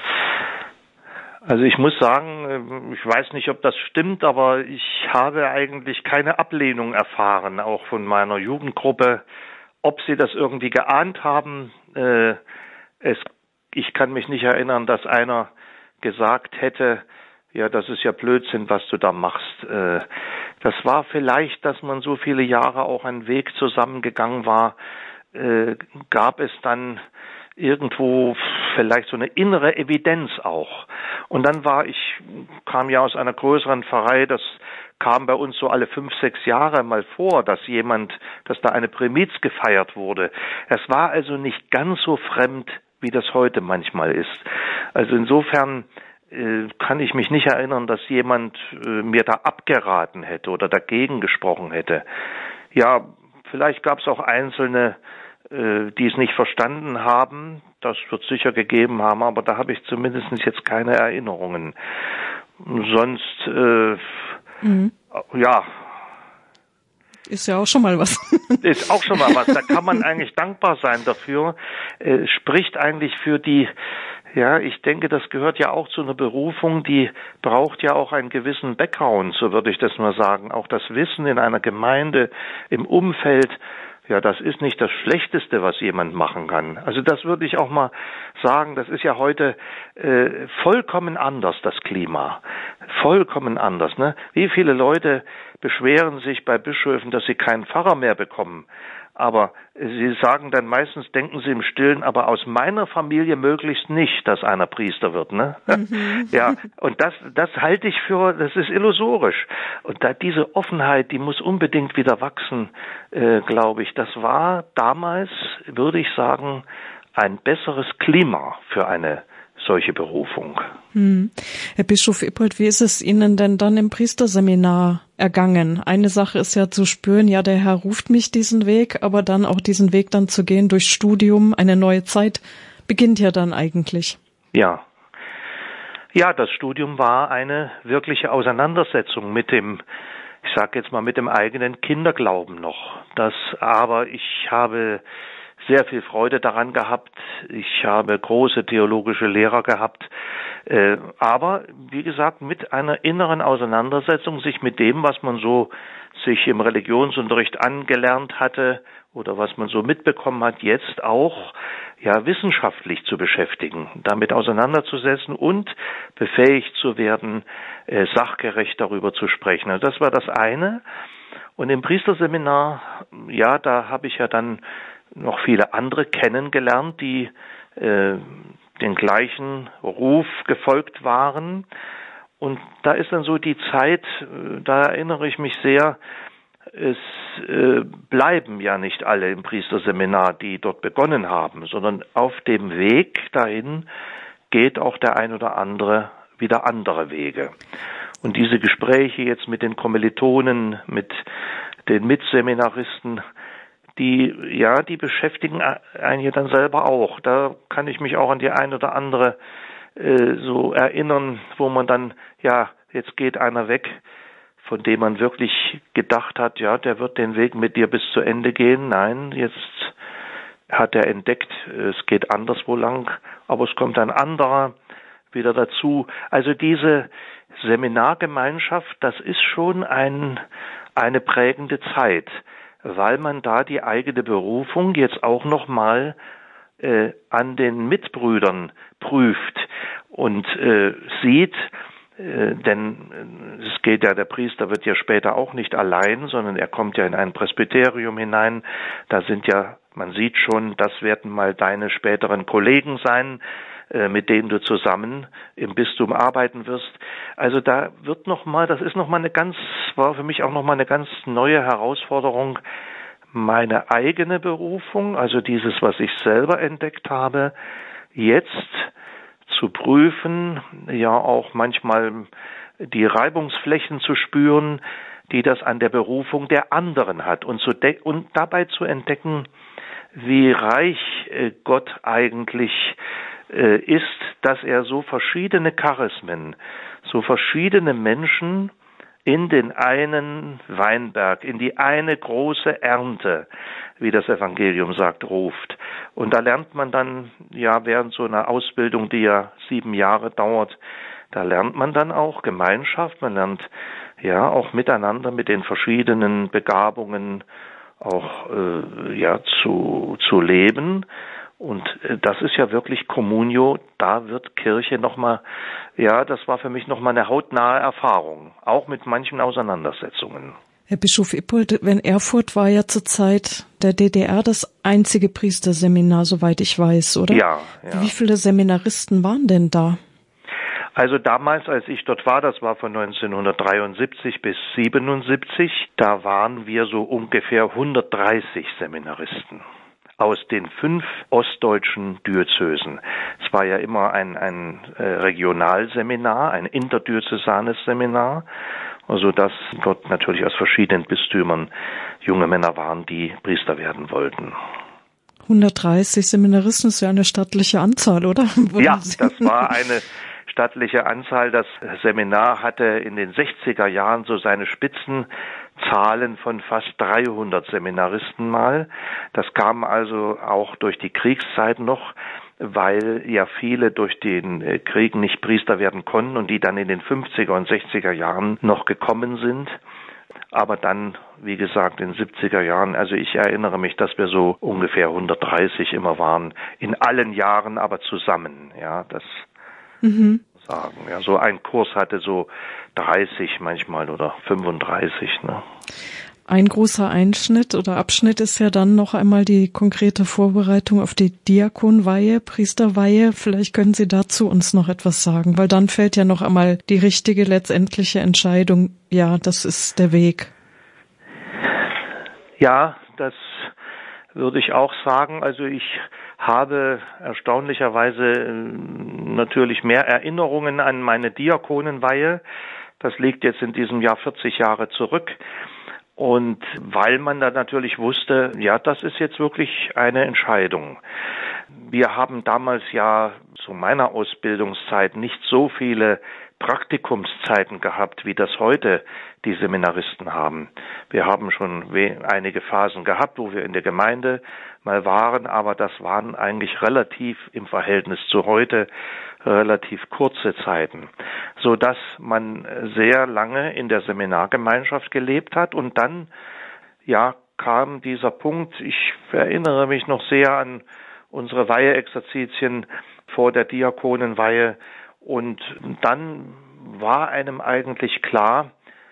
Also ich muss sagen, ich weiß nicht, ob das stimmt, aber ich habe eigentlich keine Ablehnung erfahren, auch von meiner Jugendgruppe. Ob sie das irgendwie geahnt haben, äh, es, ich kann mich nicht erinnern, dass einer gesagt hätte, ja, das ist ja Blödsinn, was du da machst. Äh, das war vielleicht, dass man so viele Jahre auch einen Weg zusammengegangen war, äh, gab es dann irgendwo vielleicht so eine innere Evidenz auch. Und dann war ich, kam ja aus einer größeren Pfarrei, das kam bei uns so alle fünf, sechs Jahre mal vor, dass jemand, dass da eine Prämiz gefeiert wurde. Es war also nicht ganz so fremd, wie das heute manchmal ist. Also insofern kann ich mich nicht erinnern, dass jemand äh, mir da abgeraten hätte oder dagegen gesprochen hätte. Ja, vielleicht gab es auch Einzelne, äh, die es nicht verstanden haben. Das wird sicher gegeben haben, aber da habe ich zumindest jetzt keine Erinnerungen. Sonst, äh, mhm. ja. Ist ja auch schon mal was. Ist auch schon mal was. Da kann man eigentlich dankbar sein dafür. Äh, spricht eigentlich für die, ja, ich denke, das gehört ja auch zu einer Berufung, die braucht ja auch einen gewissen Background, so würde ich das mal sagen. Auch das Wissen in einer Gemeinde, im Umfeld, ja, das ist nicht das Schlechteste, was jemand machen kann. Also das würde ich auch mal sagen, das ist ja heute äh, vollkommen anders, das Klima. Vollkommen anders, ne? Wie viele Leute beschweren sich bei Bischöfen, dass sie keinen Pfarrer mehr bekommen. Aber sie sagen dann meistens, denken sie im Stillen, aber aus meiner Familie möglichst nicht, dass einer Priester wird, ne? Mhm. Ja, und das, das halte ich für, das ist illusorisch. Und da diese Offenheit, die muss unbedingt wieder wachsen, äh, glaube ich. Das war damals, würde ich sagen, ein besseres Klima für eine solche Berufung. Hm. Herr Bischof Ippold, wie ist es Ihnen denn dann im Priesterseminar ergangen? Eine Sache ist ja zu spüren, ja, der Herr ruft mich diesen Weg, aber dann auch diesen Weg dann zu gehen durch Studium, eine neue Zeit beginnt ja dann eigentlich. Ja. Ja, das Studium war eine wirkliche Auseinandersetzung mit dem, ich sage jetzt mal, mit dem eigenen Kinderglauben noch. Das, aber ich habe sehr viel Freude daran gehabt. Ich habe große theologische Lehrer gehabt. Äh, aber, wie gesagt, mit einer inneren Auseinandersetzung, sich mit dem, was man so sich im Religionsunterricht angelernt hatte oder was man so mitbekommen hat, jetzt auch ja wissenschaftlich zu beschäftigen, damit auseinanderzusetzen und befähigt zu werden, äh, sachgerecht darüber zu sprechen. Also das war das eine. Und im Priesterseminar, ja, da habe ich ja dann noch viele andere kennengelernt, die äh, den gleichen Ruf gefolgt waren. Und da ist dann so die Zeit, äh, da erinnere ich mich sehr, es äh, bleiben ja nicht alle im Priesterseminar, die dort begonnen haben, sondern auf dem Weg dahin geht auch der ein oder andere wieder andere Wege. Und diese Gespräche jetzt mit den Kommilitonen, mit den Mitseminaristen, die, ja, die beschäftigen einen ja dann selber auch. Da kann ich mich auch an die ein oder andere äh, so erinnern, wo man dann, ja, jetzt geht einer weg, von dem man wirklich gedacht hat, ja, der wird den Weg mit dir bis zu Ende gehen. Nein, jetzt hat er entdeckt, es geht anderswo lang, aber es kommt ein anderer wieder dazu. Also diese Seminargemeinschaft, das ist schon ein, eine prägende Zeit, weil man da die eigene Berufung jetzt auch nochmal äh, an den Mitbrüdern prüft und äh, sieht, äh, denn es geht ja, der Priester wird ja später auch nicht allein, sondern er kommt ja in ein Presbyterium hinein, da sind ja, man sieht schon, das werden mal deine späteren Kollegen sein, mit denen du zusammen im Bistum arbeiten wirst. Also da wird noch mal, das ist noch mal eine ganz, war für mich auch noch mal eine ganz neue Herausforderung, meine eigene Berufung, also dieses, was ich selber entdeckt habe, jetzt zu prüfen, ja auch manchmal die Reibungsflächen zu spüren, die das an der Berufung der anderen hat und zu de- und dabei zu entdecken, wie reich Gott eigentlich ist, dass er so verschiedene Charismen, so verschiedene Menschen in den einen Weinberg, in die eine große Ernte, wie das Evangelium sagt, ruft. Und da lernt man dann, ja, während so einer Ausbildung, die ja sieben Jahre dauert, da lernt man dann auch Gemeinschaft, man lernt ja auch miteinander mit den verschiedenen Begabungen auch äh, ja zu zu leben. Und das ist ja wirklich Communio, da wird Kirche nochmal, ja, das war für mich nochmal eine hautnahe Erfahrung, auch mit manchen Auseinandersetzungen. Herr Bischof Ippold, in Erfurt war ja zur Zeit der D D R das einzige Priesterseminar, soweit ich weiß, oder? Ja, ja. Wie viele Seminaristen waren denn da? Also damals, als ich dort war, das war von neunzehnhundertdreiundsiebzig bis siebenundsiebzig, da waren wir so ungefähr hundertdreißig Seminaristen aus den fünf ostdeutschen Diözesen. Es war ja immer ein, ein äh, Regionalseminar, ein interdiözesanes Seminar, also dass dort natürlich aus verschiedenen Bistümern junge Männer waren, die Priester werden wollten. hundertdreißig Seminaristen ist ja eine stattliche Anzahl, oder? Ja, das war eine stattliche Anzahl. Das Seminar hatte in den sechziger Jahren so seine Spitzenzahlen von fast dreihundert Seminaristen mal. Das kam also auch durch die Kriegszeit noch, weil ja viele durch den Krieg nicht Priester werden konnten und die dann in den fünfziger und sechziger Jahren noch gekommen sind. Aber dann, wie gesagt, in den siebziger Jahren, also ich erinnere mich, dass wir so ungefähr hundertdreißig immer waren, in allen Jahren aber zusammen, ja, das mhm. sagen. Ja, so ein Kurs hatte so dreißig manchmal oder fünfunddreißig, ne. Ein großer Einschnitt oder Abschnitt ist ja dann noch einmal die konkrete Vorbereitung auf die Diakonweihe, Priesterweihe. Vielleicht können Sie dazu uns noch etwas sagen, weil dann fällt ja noch einmal die richtige letztendliche Entscheidung. Ja, das ist der Weg. Ja, das würde ich auch sagen. Also ich habe erstaunlicherweise natürlich mehr Erinnerungen an meine Diakonenweihe. Das liegt jetzt in diesem Jahr vierzig Jahre zurück. Und weil man da natürlich wusste, ja, das ist jetzt wirklich eine Entscheidung. Wir haben damals ja zu meiner Ausbildungszeit nicht so viele Praktikumszeiten gehabt, wie das heute die Seminaristen haben. Wir haben schon einige Phasen gehabt, wo wir in der Gemeinde mal waren, aber das waren eigentlich relativ im Verhältnis zu heute relativ kurze Zeiten, so dass man sehr lange in der Seminargemeinschaft gelebt hat und dann, ja, kam dieser Punkt. Ich erinnere mich noch sehr an unsere Weiheexerzitien vor der Diakonenweihe und dann war einem eigentlich klar,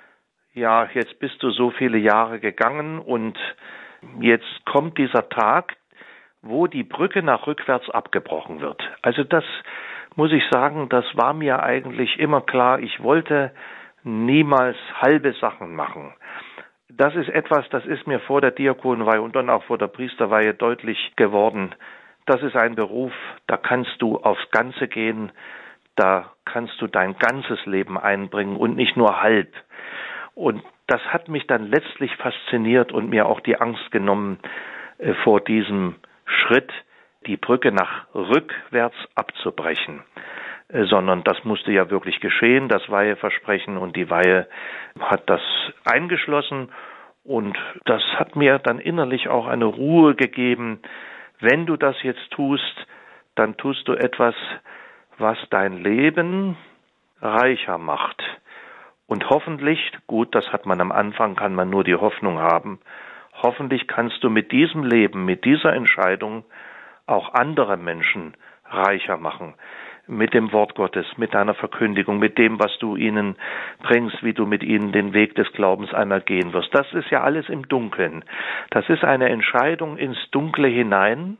ja, jetzt bist du so viele Jahre gegangen und jetzt kommt dieser Tag, wo die Brücke nach rückwärts abgebrochen wird. Also das muss ich sagen, das war mir eigentlich immer klar. Ich wollte niemals halbe Sachen machen. Das ist etwas, das ist mir vor der Diakonenweihe und dann auch vor der Priesterweihe deutlich geworden. Das ist ein Beruf, da kannst du aufs Ganze gehen, da kannst du dein ganzes Leben einbringen und nicht nur halb. Und das hat mich dann letztlich fasziniert und mir auch die Angst genommen äh, vor diesem Schritt, die Brücke nach rückwärts abzubrechen, äh, sondern das musste ja wirklich geschehen, das Weiheversprechen, und die Weihe hat das eingeschlossen und das hat mir dann innerlich auch eine Ruhe gegeben. Wenn du das jetzt tust, dann tust du etwas, was dein Leben reicher macht. Und hoffentlich, gut, das hat man am Anfang, kann man nur die Hoffnung haben, hoffentlich kannst du mit diesem Leben, mit dieser Entscheidung auch andere Menschen reicher machen. Mit dem Wort Gottes, mit deiner Verkündigung, mit dem, was du ihnen bringst, wie du mit ihnen den Weg des Glaubens einmal gehen wirst. Das ist ja alles im Dunkeln. Das ist eine Entscheidung ins Dunkle hinein,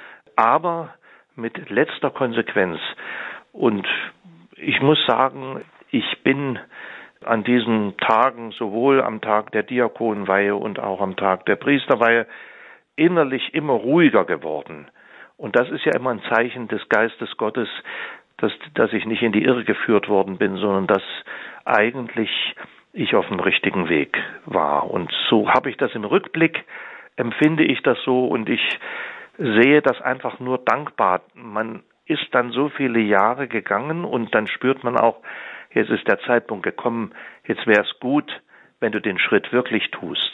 aber mit letzter Konsequenz. Und ich muss sagen, ich bin an diesen Tagen, sowohl am Tag der Diakonenweihe und auch am Tag der Priesterweihe, innerlich immer ruhiger geworden. Und das ist ja immer ein Zeichen des Geistes Gottes, dass, dass ich nicht in die Irre geführt worden bin, sondern dass eigentlich ich auf dem richtigen Weg war. Und so habe ich das im Rückblick, empfinde ich das so, und ich sehe das einfach nur dankbar. Man ist dann so viele Jahre gegangen und dann spürt man auch, jetzt ist der Zeitpunkt gekommen, jetzt wäre es gut, wenn du den Schritt wirklich tust.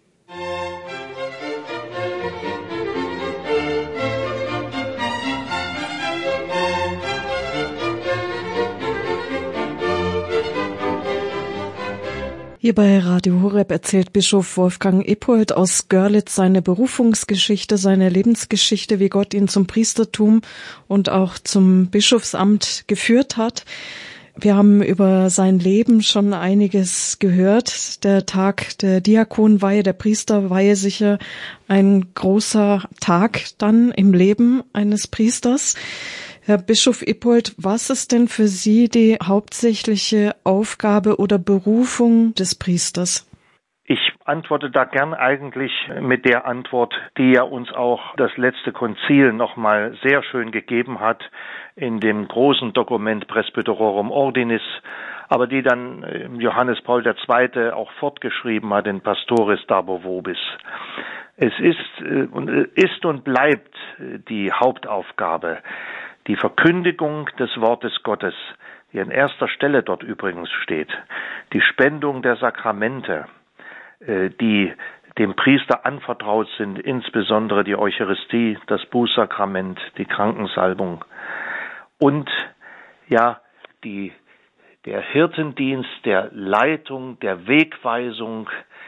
Hier bei Radio Horeb erzählt Bischof Wolfgang Eppold aus Görlitz seine Berufungsgeschichte, seine Lebensgeschichte, wie Gott ihn zum Priestertum und auch zum Bischofsamt geführt hat. Wir haben über sein Leben schon einiges gehört. Der Tag der Diakonenweihe, der Priesterweihe, sicher ein großer Tag dann im Leben eines Priesters. Herr Bischof Eppold, was ist denn für Sie die hauptsächliche Aufgabe oder Berufung des Priesters? Ich antworte da gern eigentlich mit der Antwort, die ja uns auch das letzte Konzil nochmal sehr schön gegeben hat in dem großen Dokument Presbyterorum Ordinis, aber die dann Johannes Paul der Zweite auch fortgeschrieben hat in Pastoris Dabo Vobis. Es ist, ist und bleibt die Hauptaufgabe, die Verkündigung des Wortes Gottes, die an erster Stelle dort übrigens steht, die Spendung der Sakramente, die dem Priester anvertraut sind, insbesondere die Eucharistie, das Bußsakrament, die Krankensalbung und ja, die der Hirtendienst, der Leitung, der Wegweisung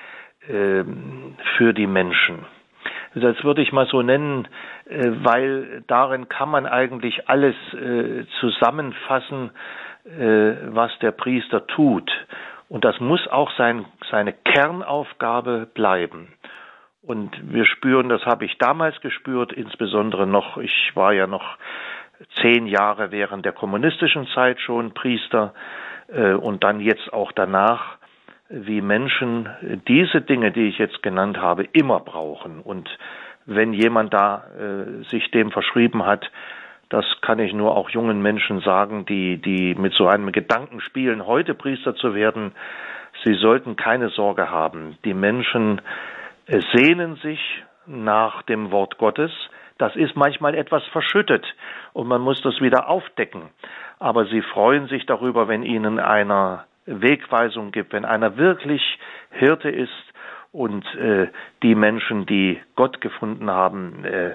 äh, für die Menschen. Das würde ich mal so nennen, äh, weil darin kann man eigentlich alles äh, zusammenfassen, äh, was der Priester tut. Und das muss auch sein, seine Kernaufgabe bleiben. Und wir spüren, das habe ich damals gespürt, insbesondere noch, ich war ja noch zehn Jahre während der kommunistischen Zeit schon Priester äh, und dann jetzt auch danach, wie Menschen diese Dinge, die ich jetzt genannt habe, immer brauchen. Und wenn jemand da äh, sich dem verschrieben hat, das kann ich nur auch jungen Menschen sagen, die, die mit so einem Gedanken spielen, heute Priester zu werden, sie sollten keine Sorge haben. Die Menschen äh, sehnen sich nach dem Wort Gottes. Das ist manchmal etwas verschüttet und man muss das wieder aufdecken. Aber sie freuen sich darüber, wenn ihnen einer Wegweisung gibt, wenn einer wirklich Hirte ist und äh, die Menschen, die Gott gefunden haben, äh, äh,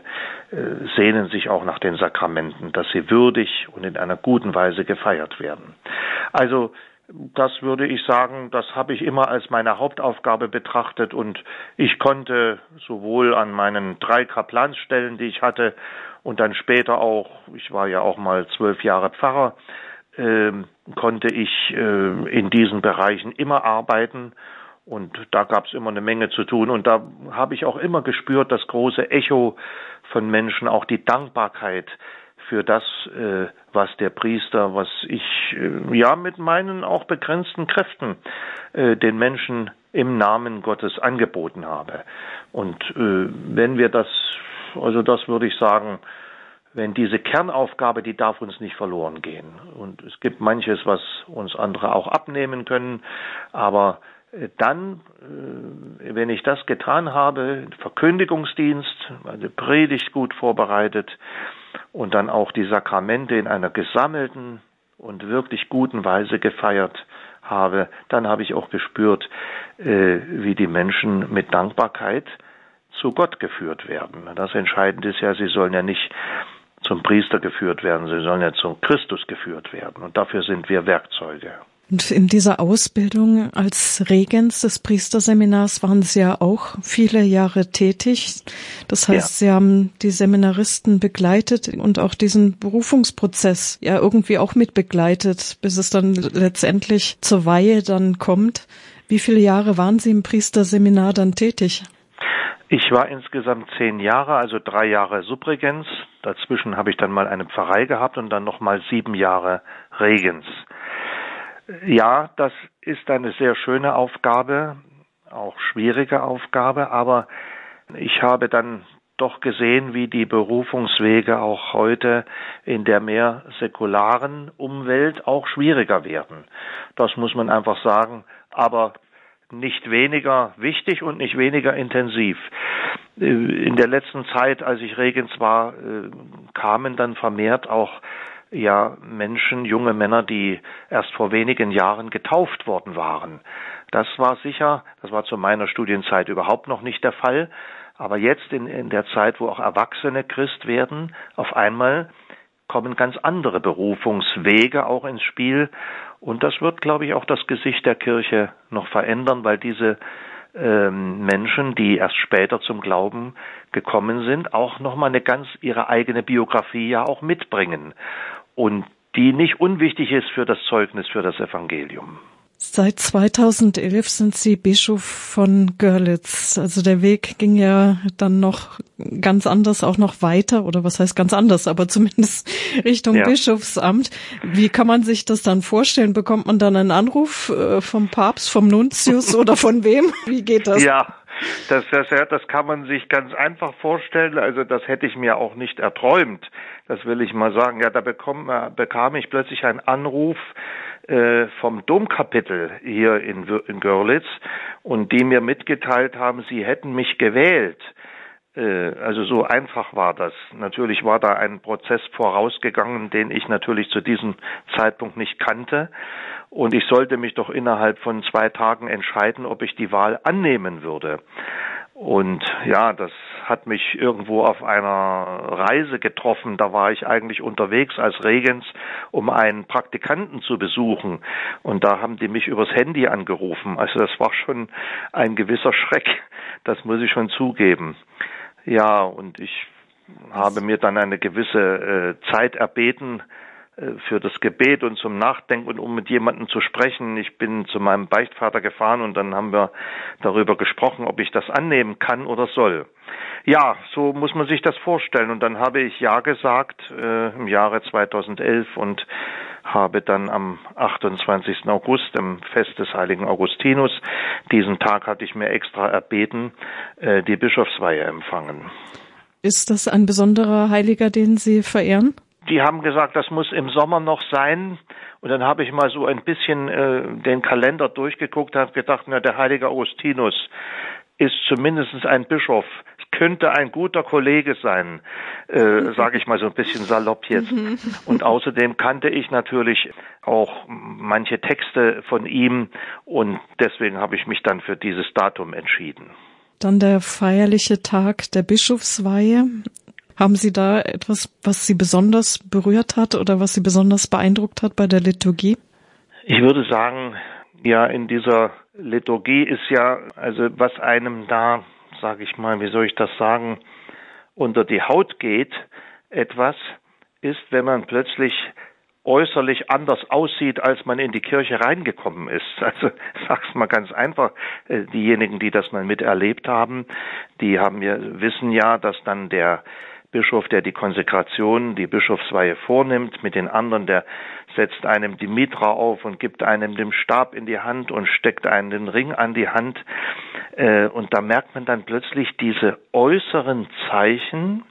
sehnen sich auch nach den Sakramenten, dass sie würdig und in einer guten Weise gefeiert werden. Also das würde ich sagen, das habe ich immer als meine Hauptaufgabe betrachtet und ich konnte sowohl an meinen drei Kaplansstellen, die ich hatte, und dann später auch, ich war ja auch mal zwölf Jahre Pfarrer, äh, konnte ich äh, in diesen Bereichen immer arbeiten und da gab es immer eine Menge zu tun und da habe ich auch immer gespürt, das große Echo von Menschen, auch die Dankbarkeit für das, äh, was der Priester, was ich äh, ja mit meinen auch begrenzten Kräften äh, den Menschen im Namen Gottes angeboten habe. Und äh, wenn wir das, also das würde ich sagen, wenn diese Kernaufgabe, die darf uns nicht verloren gehen. Und es gibt manches, was uns andere auch abnehmen können, aber dann, wenn ich das getan habe, Verkündigungsdienst, also Predigt gut vorbereitet und dann auch die Sakramente in einer gesammelten und wirklich guten Weise gefeiert habe, dann habe ich auch gespürt, wie die Menschen mit Dankbarkeit zu Gott geführt werden. Das Entscheidende ist ja, sie sollen ja nicht zum Priester geführt werden, sie sollen ja zum Christus geführt werden. Und dafür sind wir Werkzeuge. Und in dieser Ausbildung als Regens des Priesterseminars waren Sie ja auch viele Jahre tätig. Das heißt, ja. Sie haben die Seminaristen begleitet und auch diesen Berufungsprozess ja irgendwie auch mit begleitet, bis es dann letztendlich zur Weihe dann kommt. Wie viele Jahre waren Sie im Priesterseminar dann tätig? Ich war insgesamt zehn Jahre, also drei Jahre Subregens. Dazwischen habe ich dann mal eine Pfarrei gehabt und dann nochmal sieben Jahre Regens. Ja, das ist eine sehr schöne Aufgabe, auch schwierige Aufgabe, aber ich habe dann doch gesehen, wie die Berufungswege auch heute in der mehr säkularen Umwelt auch schwieriger werden. Das muss man einfach sagen, aber nicht weniger wichtig und nicht weniger intensiv. In der letzten Zeit, als ich Regens war, kamen dann vermehrt auch ja Menschen, junge Männer, die erst vor wenigen Jahren getauft worden waren. Das war sicher, das war zu meiner Studienzeit überhaupt noch nicht der Fall, aber jetzt in, in der Zeit, wo auch Erwachsene Christ werden, auf einmal kommen ganz andere Berufungswege auch ins Spiel und das wird, glaube ich, auch das Gesicht der Kirche noch verändern, weil diese ähm, Menschen, die erst später zum Glauben gekommen sind, auch nochmal eine ganz ihre eigene Biografie ja auch mitbringen und die nicht unwichtig ist für das Zeugnis, für das Evangelium. Seit zweitausendelf sind Sie Bischof von Görlitz. Also der Weg ging ja dann noch ganz anders, auch noch weiter, oder was heißt ganz anders, aber zumindest Richtung ja. Bischofsamt. Wie kann man sich das dann vorstellen? Bekommt man dann einen Anruf vom Papst, vom Nuntius oder von wem? Wie geht das? Ja. Das, das, das kann man sich ganz einfach vorstellen. Also das hätte ich mir auch nicht erträumt. Das will ich mal sagen. Ja, da bekomm, bekam ich plötzlich einen Anruf äh, vom Domkapitel hier in, in Görlitz und die mir mitgeteilt haben, sie hätten mich gewählt. Äh, also so einfach war das. Natürlich war da ein Prozess vorausgegangen, den ich natürlich zu diesem Zeitpunkt nicht kannte. Und ich sollte mich doch innerhalb von zwei Tagen entscheiden, ob ich die Wahl annehmen würde. Und ja, das hat mich irgendwo auf einer Reise getroffen. Da war ich eigentlich unterwegs als Regens, um einen Praktikanten zu besuchen. Und da haben die mich übers Handy angerufen. Also das war schon ein gewisser Schreck. Das muss ich schon zugeben. Ja, und ich habe mir dann eine gewisse äh, Zeit erbeten äh, für das Gebet und zum Nachdenken und um mit jemandem zu sprechen. Ich bin zu meinem Beichtvater gefahren und dann haben wir darüber gesprochen, ob ich das annehmen kann oder soll. Ja, so muss man sich das vorstellen. Und dann habe ich Ja gesagt äh, im Jahre zweitausendelf und habe dann am achtundzwanzigsten August, im Fest des heiligen Augustinus, diesen Tag hatte ich mir extra erbeten, äh, die Bischofsweihe empfangen. Ist das ein besonderer Heiliger, den Sie verehren? Die haben gesagt, das muss im Sommer noch sein. Und dann habe ich mal so ein bisschen äh, den Kalender durchgeguckt und habe gedacht, na, der heilige Augustinus ist zumindest ein Bischof, könnte ein guter Kollege sein, äh, sage ich mal so ein bisschen salopp jetzt. Und außerdem kannte ich natürlich auch manche Texte von ihm und deswegen habe ich mich dann für dieses Datum entschieden. Dann der feierliche Tag der Bischofsweihe. Haben Sie da etwas, was Sie besonders berührt hat oder was Sie besonders beeindruckt hat bei der Liturgie? Ich würde sagen, ja, in dieser Liturgie ist ja, also was einem da, sage ich mal, wie soll ich das sagen, unter die Haut geht, etwas ist, wenn man plötzlich äußerlich anders aussieht, als man in die Kirche reingekommen ist. Also sag's mal ganz einfach, diejenigen, die das mal miterlebt haben, die haben ja, wissen ja, dass dann der Bischof, der die Konsekration, die Bischofsweihe vornimmt, mit den anderen, der setzt einem die Mitra auf und gibt einem den Stab in die Hand und steckt einem den Ring an die Hand. Und da merkt man dann plötzlich diese äußeren Zeichen,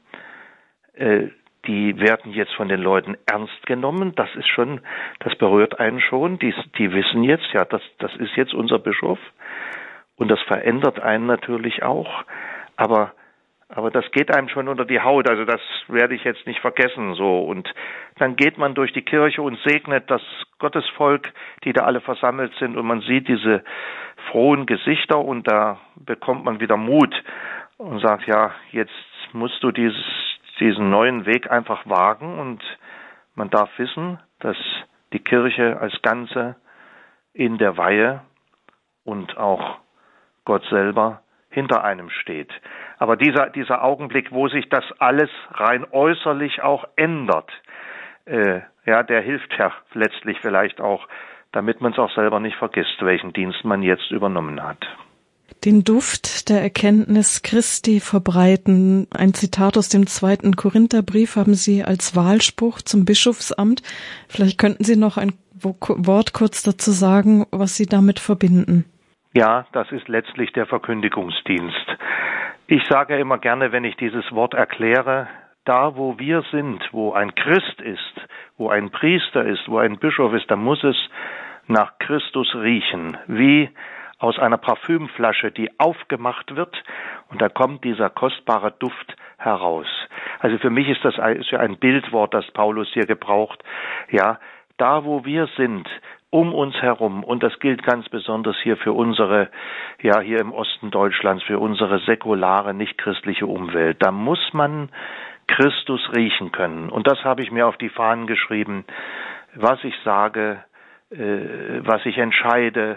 die werden jetzt von den Leuten ernst genommen. Das ist schon, das berührt einen schon. Die, die wissen jetzt, ja, das, das ist jetzt unser Bischof. Und das verändert einen natürlich auch. Aber, aber das geht einem schon unter die Haut. Also das werde ich jetzt nicht vergessen, so. Und dann geht man durch die Kirche und segnet das Gottesvolk, die da alle versammelt sind. Und man sieht diese frohen Gesichter und da bekommt man wieder Mut und sagt, ja, jetzt musst du dieses diesen neuen Weg einfach wagen und man darf wissen, dass die Kirche als Ganze in der Weihe und auch Gott selber hinter einem steht. Aber dieser, dieser Augenblick, wo sich das alles rein äußerlich auch ändert, äh, ja, der hilft ja letztlich vielleicht auch, damit man es auch selber nicht vergisst, welchen Dienst man jetzt übernommen hat. Den Duft der Erkenntnis Christi verbreiten. Ein Zitat aus dem zweiten Korintherbrief haben Sie als Wahlspruch zum Bischofsamt. Vielleicht könnten Sie noch ein Wort kurz dazu sagen, was Sie damit verbinden. Ja, das ist letztlich der Verkündigungsdienst. Ich sage immer gerne, wenn ich dieses Wort erkläre, da wo wir sind, wo ein Christ ist, wo ein Priester ist, wo ein Bischof ist, da muss es nach Christus riechen, wie aus einer Parfümflasche, die aufgemacht wird und da kommt dieser kostbare Duft heraus. Also für mich ist das ist ja ein Bildwort, das Paulus hier gebraucht. Ja, da wo wir sind, um uns herum, und das gilt ganz besonders hier für unsere, ja hier im Osten Deutschlands, für unsere säkulare, nichtchristliche Umwelt, da muss man Christus riechen können. Und das habe ich mir auf die Fahnen geschrieben, was ich sage, äh, was ich entscheide,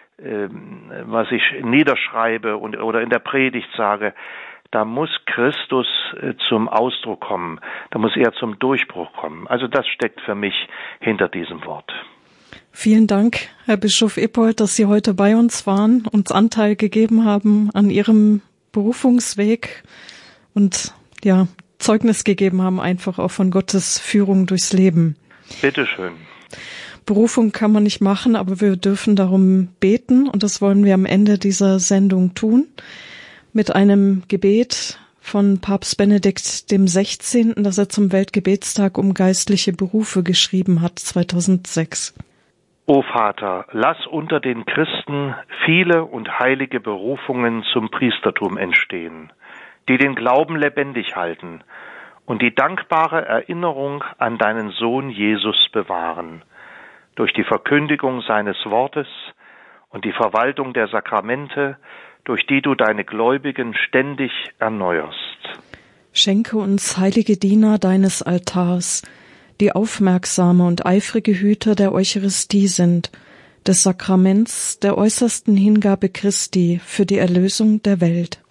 was ich niederschreibe und oder in der Predigt sage, da muss Christus zum Ausdruck kommen, da muss er zum Durchbruch kommen. Also das steckt für mich hinter diesem Wort. Vielen Dank, Herr Bischof Eppold, dass Sie heute bei uns waren, uns Anteil gegeben haben an Ihrem Berufungsweg und ja, Zeugnis gegeben haben, einfach auch von Gottes Führung durchs Leben. Bitteschön. Berufung kann man nicht machen, aber wir dürfen darum beten und das wollen wir am Ende dieser Sendung tun mit einem Gebet von Papst Benedikt dem Sechzehnten, das er zum Weltgebetstag um geistliche Berufe geschrieben hat, zweitausendsechs. O Vater, lass unter den Christen viele und heilige Berufungen zum Priestertum entstehen, die den Glauben lebendig halten und die dankbare Erinnerung an deinen Sohn Jesus bewahren. Durch die Verkündigung seines Wortes und die Verwaltung der Sakramente, durch die du deine Gläubigen ständig erneuerst. Schenke uns heilige Diener deines Altars, die aufmerksame und eifrige Hüter der Eucharistie sind, des Sakraments der äußersten Hingabe Christi für die Erlösung der Welt.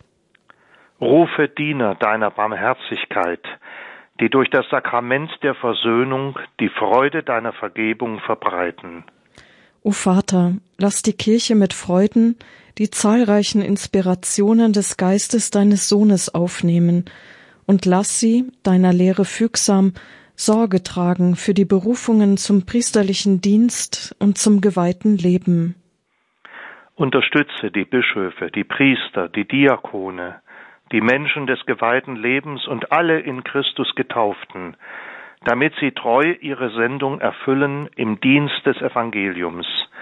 Rufe Diener deiner Barmherzigkeit, die durch das Sakrament der Versöhnung die Freude deiner Vergebung verbreiten. O Vater, lass die Kirche mit Freuden die zahlreichen Inspirationen des Geistes deines Sohnes aufnehmen und lass sie, deiner Lehre fügsam, Sorge tragen für die Berufungen zum priesterlichen Dienst und zum geweihten Leben. Unterstütze die Bischöfe, die Priester, die Diakone, die Menschen des geweihten Lebens und alle in Christus Getauften, damit sie treu ihre Sendung erfüllen im Dienst des Evangeliums.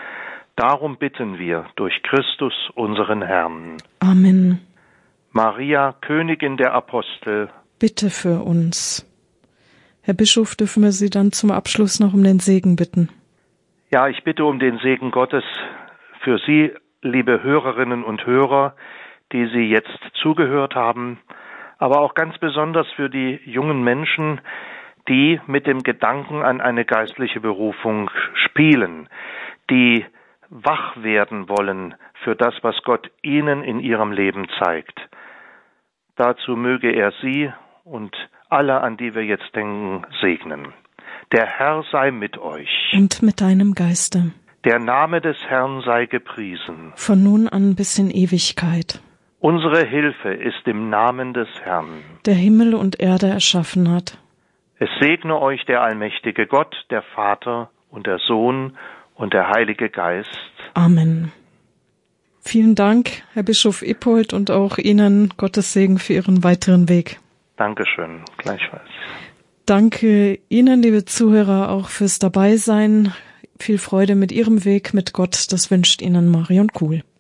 Darum bitten wir durch Christus unseren Herrn. Amen. Maria, Königin der Apostel, bitte für uns. Herr Bischof, dürfen wir Sie dann zum Abschluss noch um den Segen bitten? Ja, ich bitte um den Segen Gottes für Sie, liebe Hörerinnen und Hörer, die Sie jetzt zugehört haben, aber auch ganz besonders für die jungen Menschen, die mit dem Gedanken an eine geistliche Berufung spielen, die wach werden wollen für das, was Gott ihnen in ihrem Leben zeigt. Dazu möge er Sie und alle, an die wir jetzt denken, segnen. Der Herr sei mit euch. Und mit deinem Geiste. Der Name des Herrn sei gepriesen. Von nun an bis in Ewigkeit. Unsere Hilfe ist im Namen des Herrn, der Himmel und Erde erschaffen hat. Es segne euch der allmächtige Gott, der Vater und der Sohn und der Heilige Geist. Amen. Vielen Dank, Herr Bischof Ippold, und auch Ihnen Gottes Segen für Ihren weiteren Weg. Dankeschön, gleichfalls. Danke Ihnen, liebe Zuhörer, auch fürs Dabeisein. Viel Freude mit Ihrem Weg mit Gott, das wünscht Ihnen Marion Kuhl.